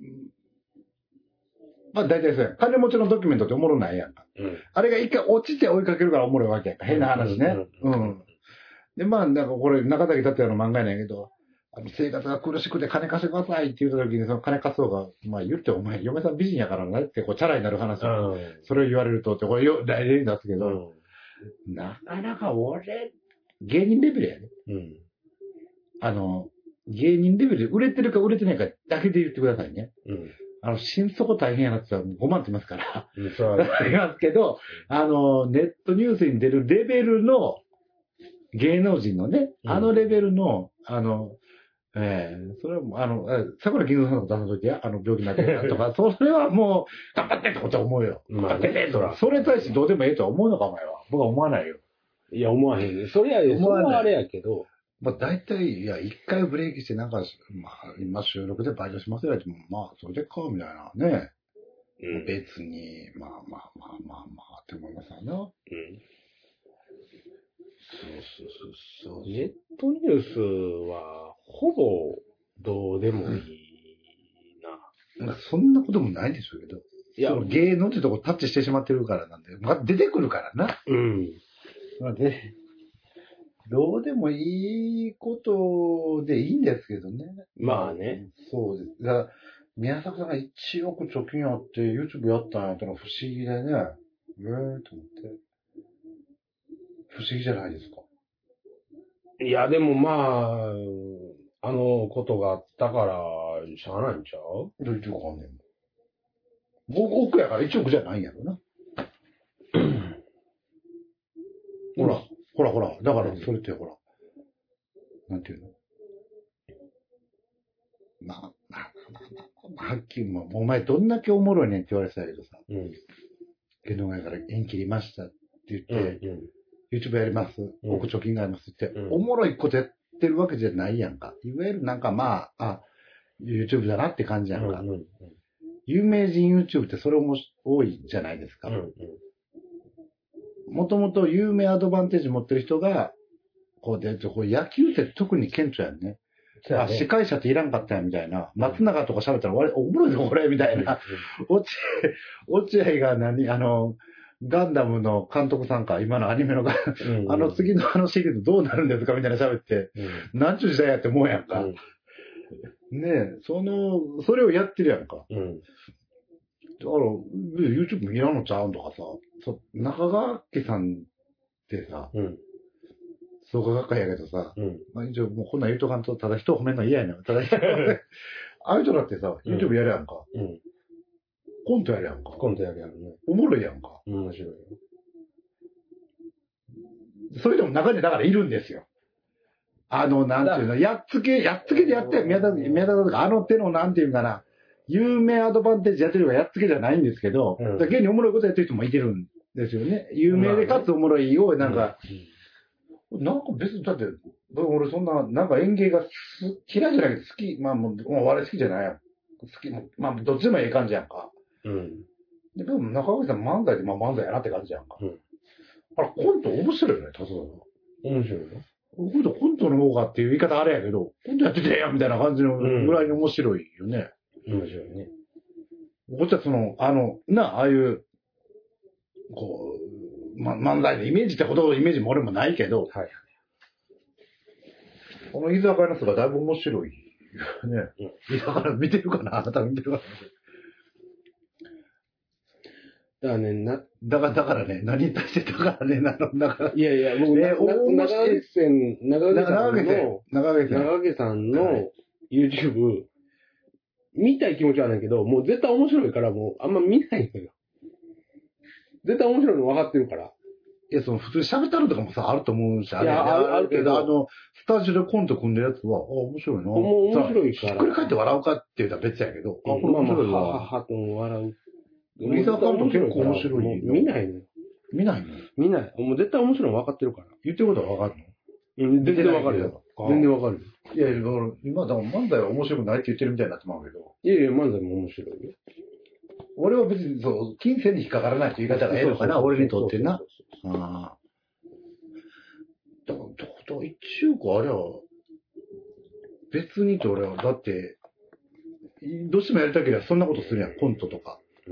まあ大体そうやん。金持ちのドキュメントっておもろないやんか。うん。あれが一回落ちて追いかけるからおもろいわけやんか。変な話ね。うん。うん、で、まあ、なんかこれ、中崎達也の漫画やねんけど、あの、生活が苦しくて金貸してくださいって言った時に、その金貸そうが、まあ言ってお前、嫁さん美人やからなって、こう、チャラになる話を、うん、それを言われるとって、これよ、大例に出すけど、うん、なかなか俺、芸人レベルやね。うん。あの、芸人レベルで売れてるか売れてないかだけで言ってくださいね。うん。あの、心底大変やなって言ったらごまんって言いますから。うん、そう。言いますけど、あの、ネットニュースに出るレベルの、芸能人のね、あのレベルの、うん、あの、ええー、それはもう、あの、桜金蔵さんの出さときや、あの、病気になってるとか、それはもう、頑張ってってことは思うよ。頑張ってねとか。それに対してどうでもええとは思うのか、お前は。僕は思わないよ。 いや、思わへんね。それや、思わない。あれやけど。 まあ、大体、いや、一回ブレーキして、なんか、まあ、今収録でバイトしますよっても、まあ、それでか、みたいなね。うん、別に、まあまあまあまあまあ、って思いますよね。うん。そうそうそうそう。 ネットニュースは、ほぼ、どうでもいいな。うん、そんなこともないでしょうけど。いや、芸能ってとこタッチしてしまってるからなんで、まあ、出てくるからな。うん。まあ、で、どうでもいいことでいいんですけどね。 まあね。 そうです。だから、宮迫さんがいちおく貯金あって YouTube やったんやったら不思議でね。ええー、と思って。不思議じゃないですか。 いや、でもまあ、あのことがあったから、しゃあないんちゃう？ どういうわかんねえ億やからいちおくじゃないんやろな。ほら、ほらほら、だからそれってほら、なんていうのまあ、まあ、まあ、まあ、はっきりも、お前どんだけおもろいねんって言われてたけどさ、うん、芸能界から縁切りましたって言って、うんうん、YouTube やります、億貯金がありますって言って、うん、おもろいことやってるわけじゃないやんか。いわゆるなんかまあ、あ、YouTube だなって感じやんか。うんうんうん、有名人 YouTube ってそれも多いじゃないですか。もともと有名アドバンテージ持ってる人が、こうで、こう野球って特に顕著やんね。あ、司会者っていらんかったやんみたいな。松永とか喋ったら、おもろいぞこれみたいな。落合、落合が何あの、ガンダムの監督さんか、今のアニメの、うんうん、あの次のあのシリーズどうなるんですかみたいな喋って、うん、なんちゅう時代やって思うやんか。うん、ねえ、その、それをやってるやんか。うん、だから、YouTube いらんのちゃうんとかさ、そ中川家さんってさ、うん創価学会やけどさ、うん、まあ一応もうこんなん言うとかんと、ただ人を褒めるの嫌やねん。ただ人ああいう人だってさ、YouTube やるやんか。うん。コントやるやんか。 コントやるやんね。 おもろいやんか。 面白いよ。 そういうのも中にだからいるんですよ。あの、なんていうの、やっつけ、やっつけでやって宮田、宮田とか、あの手のなんていうかな、有名アドバンテージやってるのがやっつけじゃないんですけど、うん、現におもろいことやってる人もいてるんですよね。有名でかつおもろいを、なんか、うんうんなんか別に、だって、俺そんな、なんか演芸が嫌いじゃないけど好き、まあもう、もう笑い好きじゃないやん。好き、まあどっちでもええ感じやんか。うん。でも中川さん漫才でまあ漫才やなって感じやんか。うん。あら、コント面白いよね、たすが。 面白いよ。 コント、コントの方がっていう言い方あれやけど、コントやっててやんみたいな感じのぐらいに面白いよね。 うん、面白いね。 こっちはその、あの、な、ああいう、こう、ま、漫才のイメージってほどイメージも俺もないけど、はい。この居酒屋の人がだいぶ面白いよね。うん、居酒屋見てるかなあなた見てるかなだからね、な、 だから、だからね、何に対してだからね、なの、だから。 いやいや、僕、ね、長毛線、長毛さんの、 長毛さん。 長毛さんの YouTube、見たい気持ちはないけど、もう絶対面白いから、もうあんま見ないのよ。絶対面白いの分かってるから。 いや、その普通喋ったのとかもさ、あると思うし、あれ、あるけど、 あの、スタジオでコント組んでるやつは、あ、面白いな。 もう面白いから。 ひっくり返って笑うかって言ったら別やけど、 あ、これ面白いわ。はははと笑う。 居酒屋と結構面白い。 見ないのよ。 見ないの見ない。もう絶対面白いの分かってるから。 言ってることは分かるのうん、全然分かるよ。全然分かるよ。 いやいや、今、だから漫才は面白くないって言ってるみたいになってまうけど。 いやいや、漫才も面白いよ。 俺は別に、そう、金銭に引っかからないって言い方がええのかな、俺にとってな。ああ。だから、だから一応か、あれは、別にって俺は、だって、どうしてもやりたければそんなことするやん、コントとか。うん。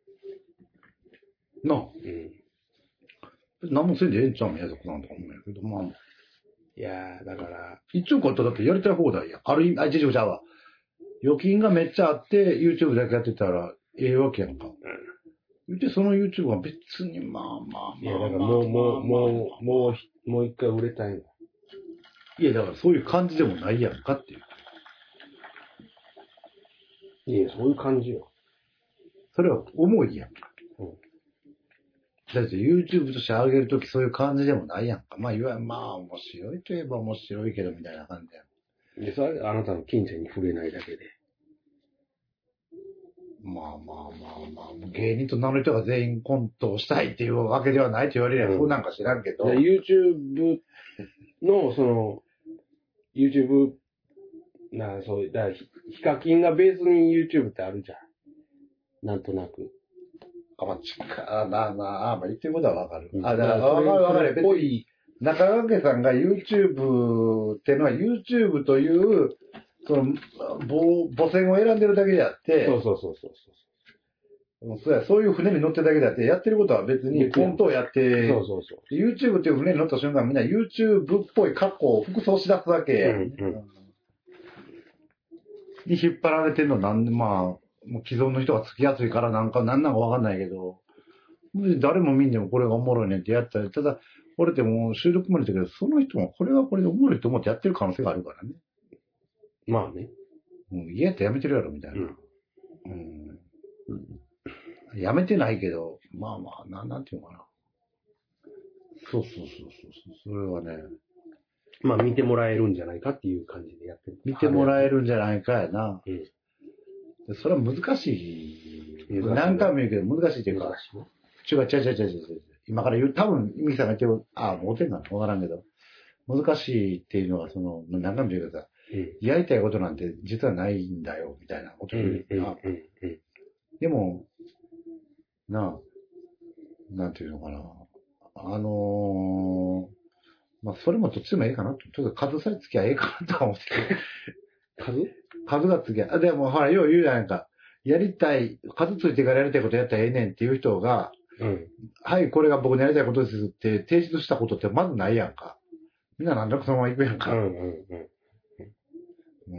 なあ。うん。何もせんでええんちゃうん、やつなんとか思うんやけど、まあ。 いやー、だから。 一応かったらだってやりたい放題やん。ある意味、あ、違う違うわ。預金がめっちゃあって、YouTube だけやってたら、ええわけやんか。うん。で、その YouTube は別に、まあまあまあ。 いや、だからもう、もう、もう、もう、もう一回売れたいの。 いや、だからそういう感じでもないやんかっていう。 いや、そういう感じよ。 それは重いやんか。うん。だって YouTube として上げるときそういう感じでもないやんか。まあ、いわゆる、まあ、面白いといえば面白いけど、みたいな感じやん。 で、それあなたの金銭に触れないだけで。 まあまあまあまあ、芸人と名乗る人が全員コントをしたいっていうわけではないと言われれば、そうなんか知らんけど。 YouTube の、その、YouTube、なそう、だから、ヒカキンがベースに YouTube ってあるじゃん。なんとなく。 あ、まあ、ちか、まあまあ、あまあ言ってることはわかる。うん、あ、だから、わかるわかる。別に、中川家さんが YouTube っていうのは YouTube という、その、母船を選んでるだけであって、 そうそうそうそうそう。そうや、そういう船に乗ってるだけであって、やってることは別にコントをやって、 そうそうそう。 YouTube っていう船に乗った瞬間みんな YouTube っぽい格好を服装し出すわけ。うんうんに引っ張られてるのなんで、まあ、もう既存の人がつきやすいからなんかなんなんかわかんないけど、誰も見んでもこれがおもろいねんってやったら、ただ、俺ってもう収録もれたけど、その人もこれはこれでおもろいと思ってやってる可能性があるからね。 まあね。 もう嫌やったらやめてるやろ、みたいな。うん。うん、 やめてないけど、まあまあ、なん、なんていうのかな。そうそうそうそう。それはね。 まあ見てもらえるんじゃないかっていう感じでやってる。 見てもらえるんじゃないかやな。うん。それは難しい。何回も言うけど難しいっていうか。違う違う違う違う違う。今から言う、多分、ミキさんが言ってる、ああ、もうてんなのわからんけど。難しいっていうのは、その、何回も言うけどさ、うん、やりたいことなんて実はないんだよ、みたいなことを言うな。でも、なあ、なんていうのかな。あのー、まあ、それもどっちでもええかなと。ちょっと数さえつきゃええかなと思って。 数数がつきゃ。でも、ほら、よう言うじゃないか。やりたい、数ついてからやりたいことやったらええねんっていう人が、うん、はい、これが僕のやりたいことですって提出したことってまずないやんか。みんななんとなくそのまま行くやんか。うんうんうん。うん、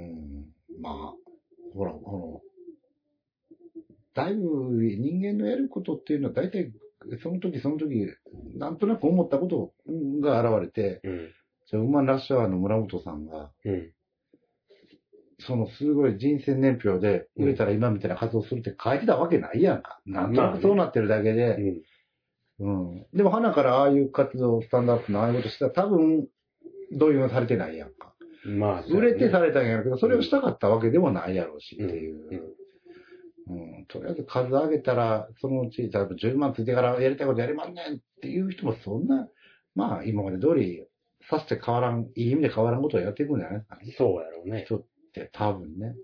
まあ、ほら、この、だいぶ人間のやることっていうのは大体その時その時、なんとなく思ったことが現れて、うん、じゃあウーマンラッシュアワーの村本さんが、うん、そのすごい人生年表で売れたら今みたいな活動するって書いてたわけないやんか。なんとなくそうなってるだけで、うん、うん。でも花からああいう活動、スタンドアップのああいうことしたら多分、同意はされてないやんか。まあ、ね、売れてされたんやけど、それをしたかったわけでもないやろうしっていう。うんうんうん、とりあえず数上げたら、そのうち、例えばじゅうまんついてからやりたいことやりまんねんっていう人もそんな、まあ今まで通り、さして変わらん、いい意味で変わらんことをやっていくんじゃないですかね。 そうやろうね。 人って多分ね。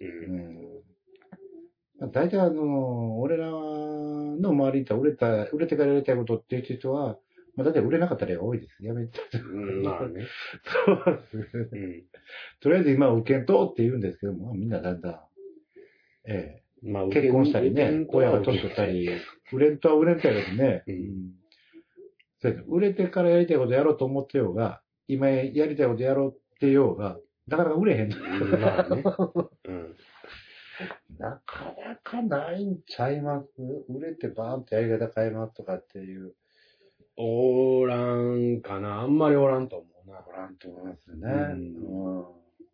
うん。大体あの、俺らの周りにいた売れた、売れてからやりたいことっていう人は、まあ、だって売れなかった例が多いです。やめて。うん、まあね。そうです、うん。とりあえず今は受けんとって言うんですけども、みんなだんだん、ええ、まあ、結婚したりね、親が年取ったり、売れんとは売れんとやけどね、うん、そうです。売れてからやりたいことやろうと思ってようが、今やりたいことやろうってようが、なかなか売れへん。うん、まあね。うん、なかなかないんちゃいます？売れてバーンとやり方変えますとかっていう。 おらんかな。あんまりおらんと思うな。 おらんと思いますよね。うん。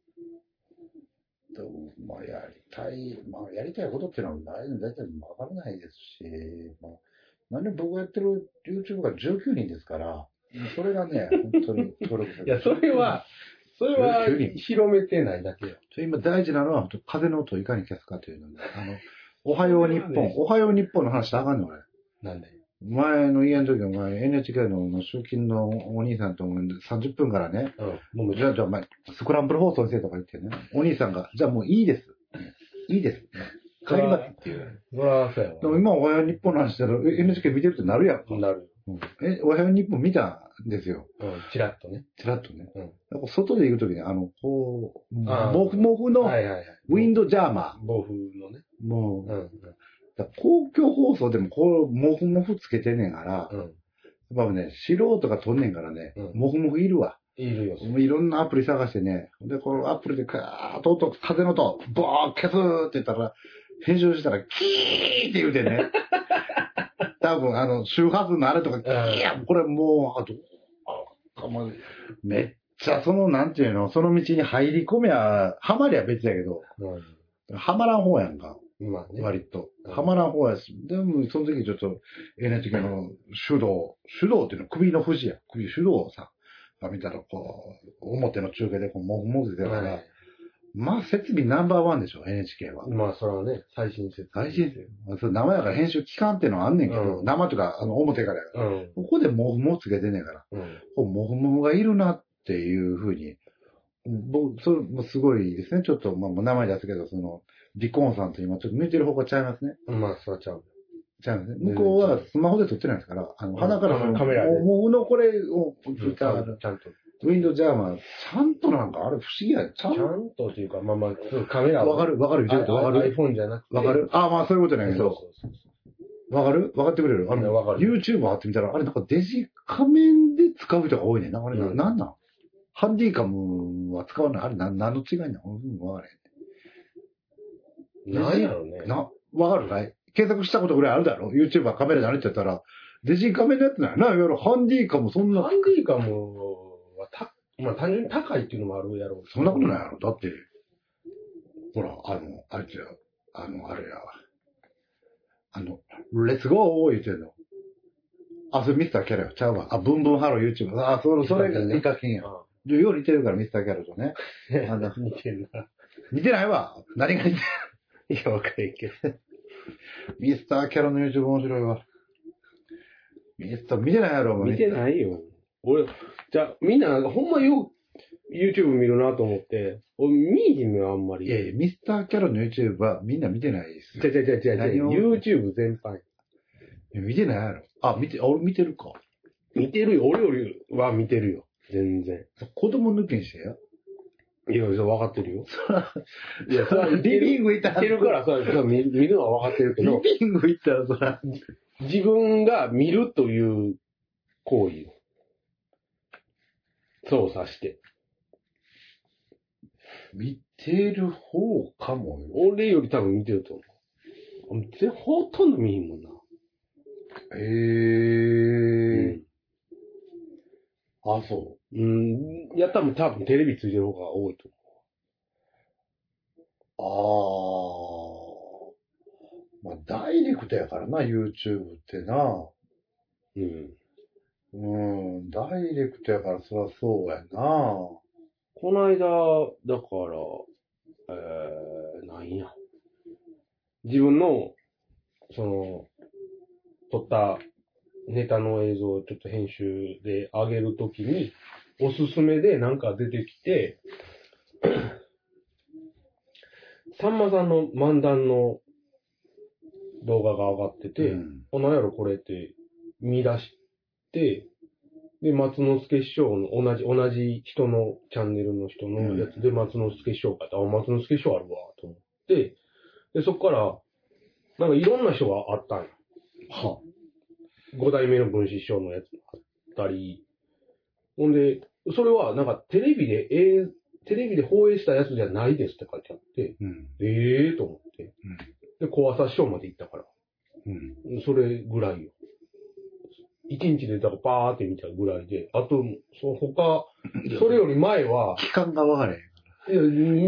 まあ、やりたい、まあ、やりたいことっていうのは大体わからないですし、まあ、なんで僕がやってる YouTube がじゅうきゅうにんですから、それがね、本当に登録する。 いや、それは、それは広めてないだけよ。 今大事なのは、風の音をいかに消すかというので、あの、おはよう日本、おはよう日本の話したらあかんねん、俺。なんで前の家の時は前 エヌエイチケー の集金のお兄さんとさんじゅっぷんからね、うん、もうじゃあ、じゃあ、スクランブル放送にせえとか言ってね、お兄さんが、じゃあもういいです。いいです。帰りますっていう。 そらそうやわ。 でも今おはよう日本の話したら エヌエイチケー 見てるってなるやんか。なる。うん、え、おはよう日本見たんですよ。 うん、チラッとね。 チラッとね。うん。外で行くときに、あの、こう、毛布、毛布の、ウィンドジャーマー。 毛布のね。 もう、うん。公共放送でもこう、もふもふつけてんねんから、うん、やっぱね、素人が撮んねんからね、もふもふいるわ。 いるよ。 いろんなアプリ探してね、で、このアプリでカーッと音、風の音、ボーッ消すって言ったら、編集したら、キーって言うてね。多分、あの、周波数のあれとか、キーこれもう、あ、どう、あ、まあ、めっちゃその、なんていうの、その道に入り込めや、ハマりゃ別やけど、うん、ハマらん方やんか。まあね、割と。はまらん方やし。でも、その時ちょっと エヌエイチケー の手動、手動っていうのは首の節や。首、手動をさ、見たらこう、表の中継でこう、もぐもぐ出てるから、はい、まあ、設備ナンバーワンでしょ、エヌエイチケー は。 まあ、それはね、最新設備。最新設備。それ生やから編集期間っていうのはあんねんけど、うん、生とか、あの、表からやから。うん、ここでもふもふつけてんねんから、うん、こうもふもふがいるなっていうふうに、僕、それもすごいですね。ちょっと、まあ、名前出すけど、その、ディコーンさんと今ちょっと見てる方がちゃいますね。 まあ、そうちゃう。 ちゃいますね。向こうはスマホで撮ってないですから、あの、鼻からのカメラで。もうのこれを、ツイッター、ちゃんと。ウィンドジャーマー、ちゃんとなんか、あれ不思議や。 ちゃんと。ちゃんとっていうか、まあまあ、カメラわかるわかる言うとわかる ?iPhone じゃなくて。 わかるああ、まあそういうことないけど。そうそうそう。わかるわかってくれるあの、わかる。YouTube 貼ってみたら、あれなんかデジカメで使う人が多いね。あれな、なんなんハンディカムは使わない。あれな、何の違いなのうん、わからへん。なんやろうね。 な、わかるかい検索したことぐらいあるだろ ?YouTube はカメラで歩いてたら、デジカメのやつなんやな。いわゆるハンディカムそんな。 ハンディカムはた、まあ単純に高いっていうのもあるやろう。 そんなことないやろ。だって、ほら、あの、あいつや、あの、あれや、 あの、レッツゴー言ってんの。あ、それミスターキャロよ。ちゃうわ。あ、ブンブンハロー YouTube。あ、それ、それがイカキンや。よう似てるから、ミスターキャロとね。 あの似てるな。 似てないわ。何が似てるいや、わかるけど。 ミスターキャロの YouTube 面白いわ。ミスター、見てないやろ、 見てないよ。俺、じゃあ、みんな、ほんまよ、YouTube 見るなと思って、俺見えへんのよ、あんまり。 いやいや、ミスターキャロの YouTube はみんな見てないですよ。 違う違う違う違う。YouTube 全般。 見てないやろ。あ、見て、俺見てるか。 見てるよ。俺よりは見てるよ。全然。 子供抜きにしてや。 いや、分かってるよ。 いや、そら、リビング行ったら。 見てるからさ、見るのは分かってるけど。 リビング行ったら、そら。 自分が見るという行為を操作して。 見てる方かもよ。 俺より多分見てると思う。ほとんど見えへんもんな。 へえー。うん、あ、そう。 うん。いや、多分多分テレビついてる方が多いと思う。ああ。まあ、ダイレクトやからな、YouTube ってな。 うん。 うん、ダイレクトやからそりゃそうやな。 この間、だから、えー、なんや。自分の、その、撮ったネタの映像をちょっと編集で上げるときに、おすすめでなんか出てきて、さんまさんの漫談の動画が上がってて、うん、あ、なんやろこれって見出して、で、松之助師匠の同じ、同じ人のチャンネルの人のやつで松之助師匠かって、あ、松之助師匠あるわ、と思って、で、そっから、なんかいろんな人があったんや。は五代目の文枝師匠のやつもあったり、ほんで、それはなんかテレビで、えー、テレビで放映したやつじゃないですって書いてあって、うん、ええーと思って、うん、で、小朝師匠まで行ったから、うん、それぐらいよ。一日でだからパーって見たぐらいで、あと、その他、それより前は、 期間が分かれへんから。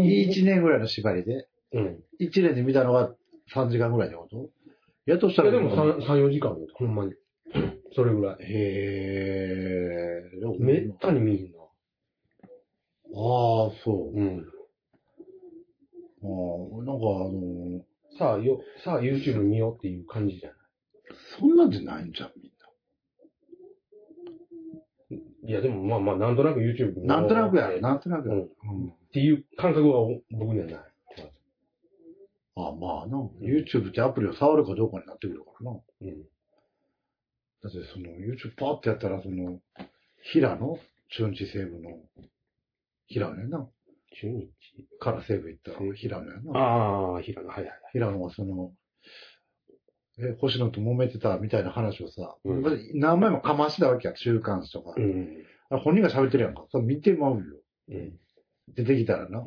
一年ぐらいの縛りで、うん。一年で見たのがさんじかんぐらいってことやっとしたら。 いやでもさん、よじかんよ、ほんまに。それぐらい。 へー。 めったに見えんな。 ああ、そう。うん。ああ、なんかあのー、 さあよ、さあ YouTube 見ようっていう感じじゃない。 そんなんじゃないんじゃん、みんな。いやでもまあまあ、なんとなく YouTube 見よう。 なんとなくやろ、なんとなくやろ。 うん。っていう感覚は僕にはない。 ああ、まあな、うん。YouTube ってアプリを触るかどうかになってくるからな。うん。だってその YouTube パーってやったらその、平野中日西部の平野やな。 中日から西部行ったら平野やな。 ああ、平野、はいはい。 平野はその、え、星野と揉めてたみたいな話をさ、うん、何枚もかましたわけや、週刊誌とか。うん、本人が喋ってるやんか。それ見てまうよ。うん、出てきたらな。うん、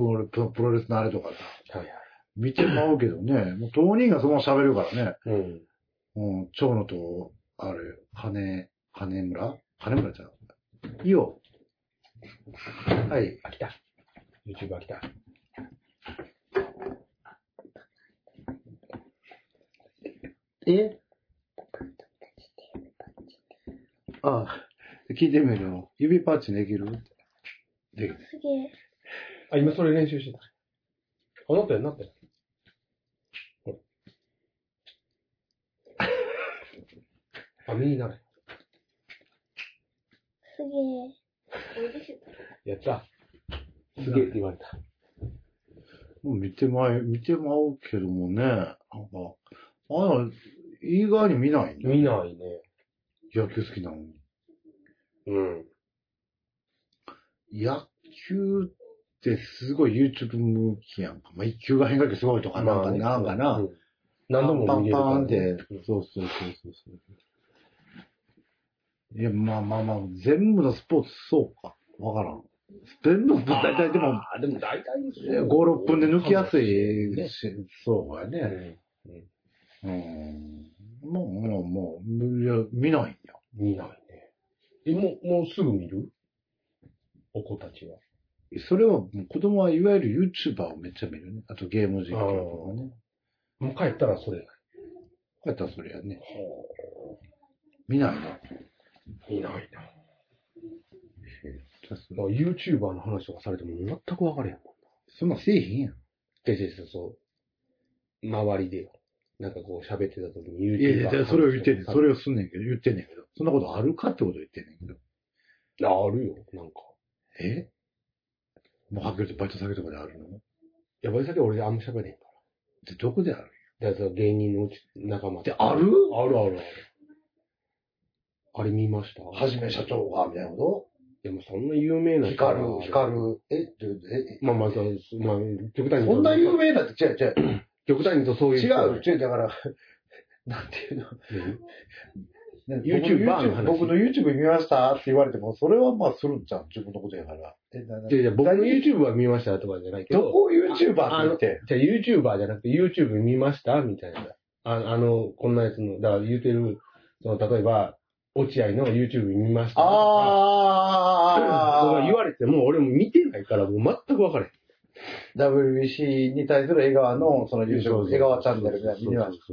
俺プロレスのあれとかさ。はいはい。見てまうけどね、もう当人がそのまま喋るからね。うん。うん、長野と、あれ、金、金村金村ちゃう。いいよ。はい。 飽きた。YouTube 飽きた。 えああ、聞いてみるよ。指パッチできるできる。すげえ。 あ、今それ練習してた。あ、なったよ、なったよ。あ、右になれ。 すげえ。 やった。すげえって言われた。 もう見てまい、見てまうけどもね。なんか、ああ、意外に見ないね。見ないね。 野球好きなのに。 うん。 野球ってすごい YouTube 向きやんか。まあ、一球が変化球すごいとかなんか、なんかな。うん、 何度も見れるから、ね。 パンパンって、そうそうそうそうそう。いや、まあまあまあ、全部のスポーツそうか。わからん。全部のスポーツ大体でも、 あでも大体ご、ろっぷんで抜きやすいし、ね、そうやね。うん。うん。もう、もう、もう、いや、見ないんや。 見ないね。え、もう、もうすぐ見るお子たちは。 それは、子供はいわゆる YouTuber をめっちゃ見るね。あとゲーム実況とかね。 もう帰ったらそれ。 やったらそれやね。見ないな。 見ないな。まあ、YouTuber の話とかされても全く分かれへんもんな。 そんなせえへんやん。 で、で、そう。周りでよ。なんかこう喋ってた時に YouTuber。 いやいや、それを言ってんねん。それをすんねんけど、言ってんねんけど。そんなことあるかってこと言ってんねんけど。 あ、あるよ、なんか。 えもうはっきりとバイト先とかであるの？いや、バイト先俺あんま喋れへんから。 で、どこである？ だから芸人のうち仲間で、ある？ あるあるある。あれ見ました？ はじめ社長が、みたいなこと？ いや、もうそんな有名な人が。光る、光る、え、え、 まあまあ、まあ、極端に。 そんな有名なって、違う違う。 極端に言うとそういう。 違う、違う、だから、なんていうの。 YouTuber の話。 僕の YouTube 見ましたって言われても、それはまあするんじゃん、自分のことやから。 え、な、いや僕の YouTube は見ましたとかじゃないけど。 どこ YouTuber って言って。 じゃあ YouTuber じゃなくて YouTube 見ましたみたいな。ああの、こんなやつの、だから言うてる、その、例えば、落合の YouTube 見ましたとか。ああ。言われても、俺も見てないから、もう全く分からへん。 ダブリュービーシー に対する江川の、その YouTube、江川チャンネルみたいな見てました。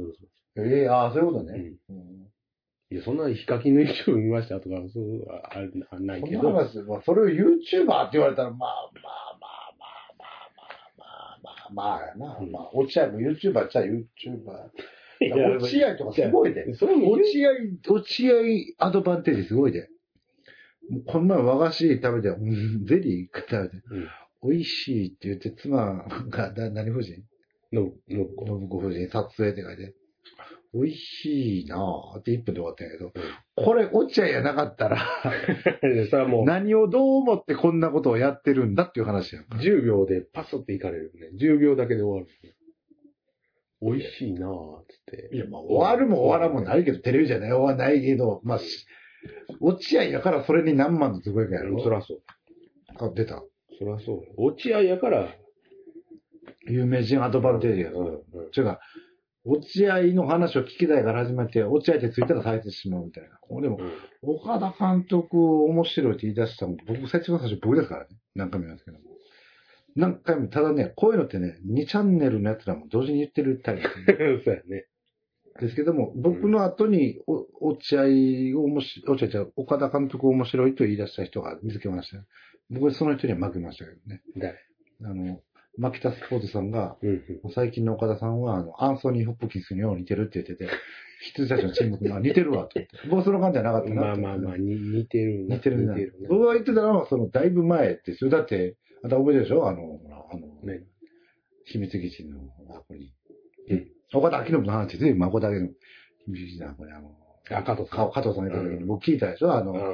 ええー、ああ、そういうことね。うんうんいや、そんなヒカキンの YouTube 見ましたとか、そうはあないけど。 そんな話、まあ、それを YouTuber って言われたら、まあまあまあまあまあまあまあまあまあやな。うん、まあ、落合も YouTuber っちゃ YouTuber。落合とかすごいで。それも落合、落合アドバンテージすごいで。もうこの前和菓子食べて、うん、ゼリー食べて、うん、美味しいって言って、妻が、だ何夫人の、の、 信子夫人、撮影って書いて。美味しいなぁっていっぷんで終わったんやけど、うん、これ落合やなかったらそれはもう何をどう思ってこんなことをやってるんだっていう話やんか。 じゅうびょうでパスっていかれるね。じゅうびょうだけで終わる、ね。美味しいなぁつって。 いや、まあ終わるも終わらんもないけど、テレビじゃない終わらないけど、まあ、落合やからそれに何万の都合やろ。 そらそう。 あ、出た。 そらそう。落合やから、 有名人アドバンテージや。うんうん。違う。落合の話を聞きたいから始まって、落合ってついたらされてしまうみたいな。でも、うん、岡田監督面白いって言い出したの僕、最初の最初僕ですからね。何回も言いますけど。何回も、ただね、こういうのってね、にチャンネルのやつらも同時に言ってるタイプ、 ね。そうやね。 ですけども、僕の後に、お落合を面白い、落合ちゃう、岡田監督面白いと言い出した人が見つけました。僕はその人には負けましたけどね。 誰？ あの、マキタスポーツさんが、 うんうん、 最近の岡田さんは、あの、アンソニー・ホップキンスによう似てるって言ってて、羊たちの沈黙が似てるわって言って。僕はその感じじゃなかったな。 まあまあまあ、似てる。 似てるな。僕が言ってたのは、その、だいぶ前ですよ。だって、あんた覚えてるでしょあの、あの、ね、秘密基地の箱に。うん。岡田明信の話で、まあ、岡田明信の秘密基地の箱に、あの、 あ、加藤さん。 加藤さんがいた時に僕聞いたでしょあの、うん、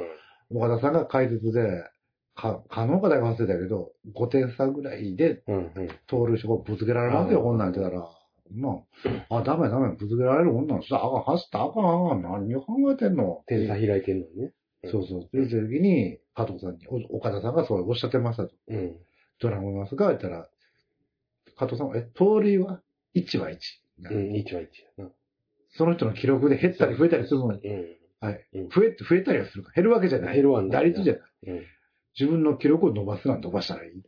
岡田さんが解説で、か、可能かだいぶ忘れたけど、ごてん差ぐらいで、盗塁してこうぶつけられますよ、こんなん言ってたら。まあ、あ、ダメダメ、ぶつけられるこんなんしたら、あかん、走ったらあかん、あかん、何を考えてんの点差開いてんのにね。 そうそう。で、その時に、加藤さんに、岡田さんがそうおっしゃってましたと。うん。どうな思いますか言ったら、加藤さんは、え、盗塁はいちはいち。 うん、いちはいちやな。 その人の記録で減ったり増えたりするのに。うん。はい。うん、増え、増えたりはするか。減るわけじゃない。 減るわない。 打率じゃない。うん。自分の記録を伸ばすのは伸ばしたらいいって。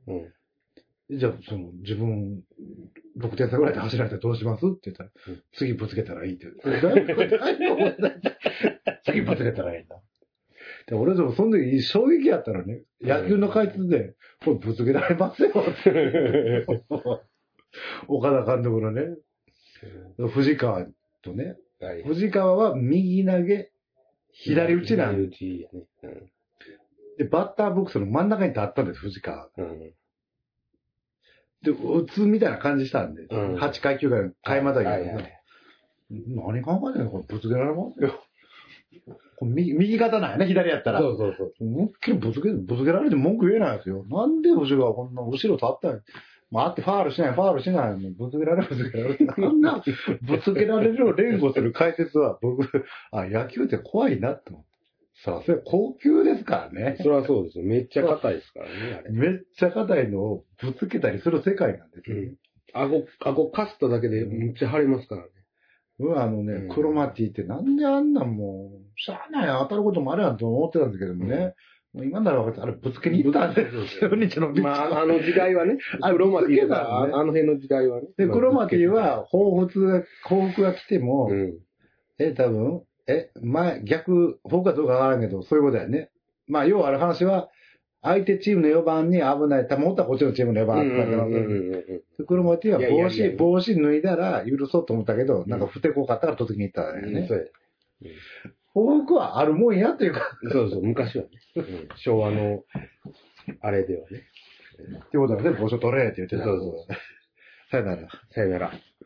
うん。じゃあ、その、自分、ろくてん差ぐらいで走られたらどうしますって言ったら、うん、次ぶつけたらいいって。次ぶつけたらいいんだ。で俺でもその時衝撃やったらね、野球の解説で、これぶつけられますよって。岡田監督のね、藤川とね、はい、藤川は右投げ、左打ちなんで。左打ちやね。うんで、バッターボックスの真ん中に立ったんです、藤川。うん、で、打つみたいな感じしたんで、うん、はちかい、きゅうかい、買いまたぎで、はいはいはい、何考えてんのこれぶつけられますよ。これ右、右肩なんやね、左やったら。 そうそうそう。 思いっきりぶつけ、ぶつけられて文句言えないですよ。なんで藤川こんな後ろ立ったんまあ、あってファールしない、ファールしない。ぶつけられる、ぶつけられる。あんな、ぶつけられるを連呼する解説は、僕、あ、野球って怖いなって思って。さあ、それ高級ですからね。 それはそうですよ。めっちゃ硬いですからね、あれ。 めっちゃ硬いのをぶつけたりする世界なんですよ、ね。 うん。顎、顎かすっただけでめっちゃ腫れますからね。 うん、あのね、うん、クロマティってなんであんなんもう、しゃあない当たることもあるやんと思ってたんですけどもね。 もう今なら分かった。あれ、ぶつけに行ったんですよ、日のビッチ。 まあ、あの時代はね。クロマティが、あの辺の時代はね。 で、クロマティは、報復が、報復が来ても、うん、え、多分、え、前、逆、報復かどうかわからんけど、そういうことだよね。まあ、要はある話は、相手チームのよばんに危ない。多分、もったらこっちのチームのよばんだから、クロマティは帽子、帽子脱いだら許そうと思ったけど、なんか不手こかったから取ってきに行ったんだよね。そう報復はあるもんやっていうか。 そうそう、昔はね。うん、昭和の、あれではね。 ってことはね、帽子取れって言ってた。そうそう。さよなら。 さよなら。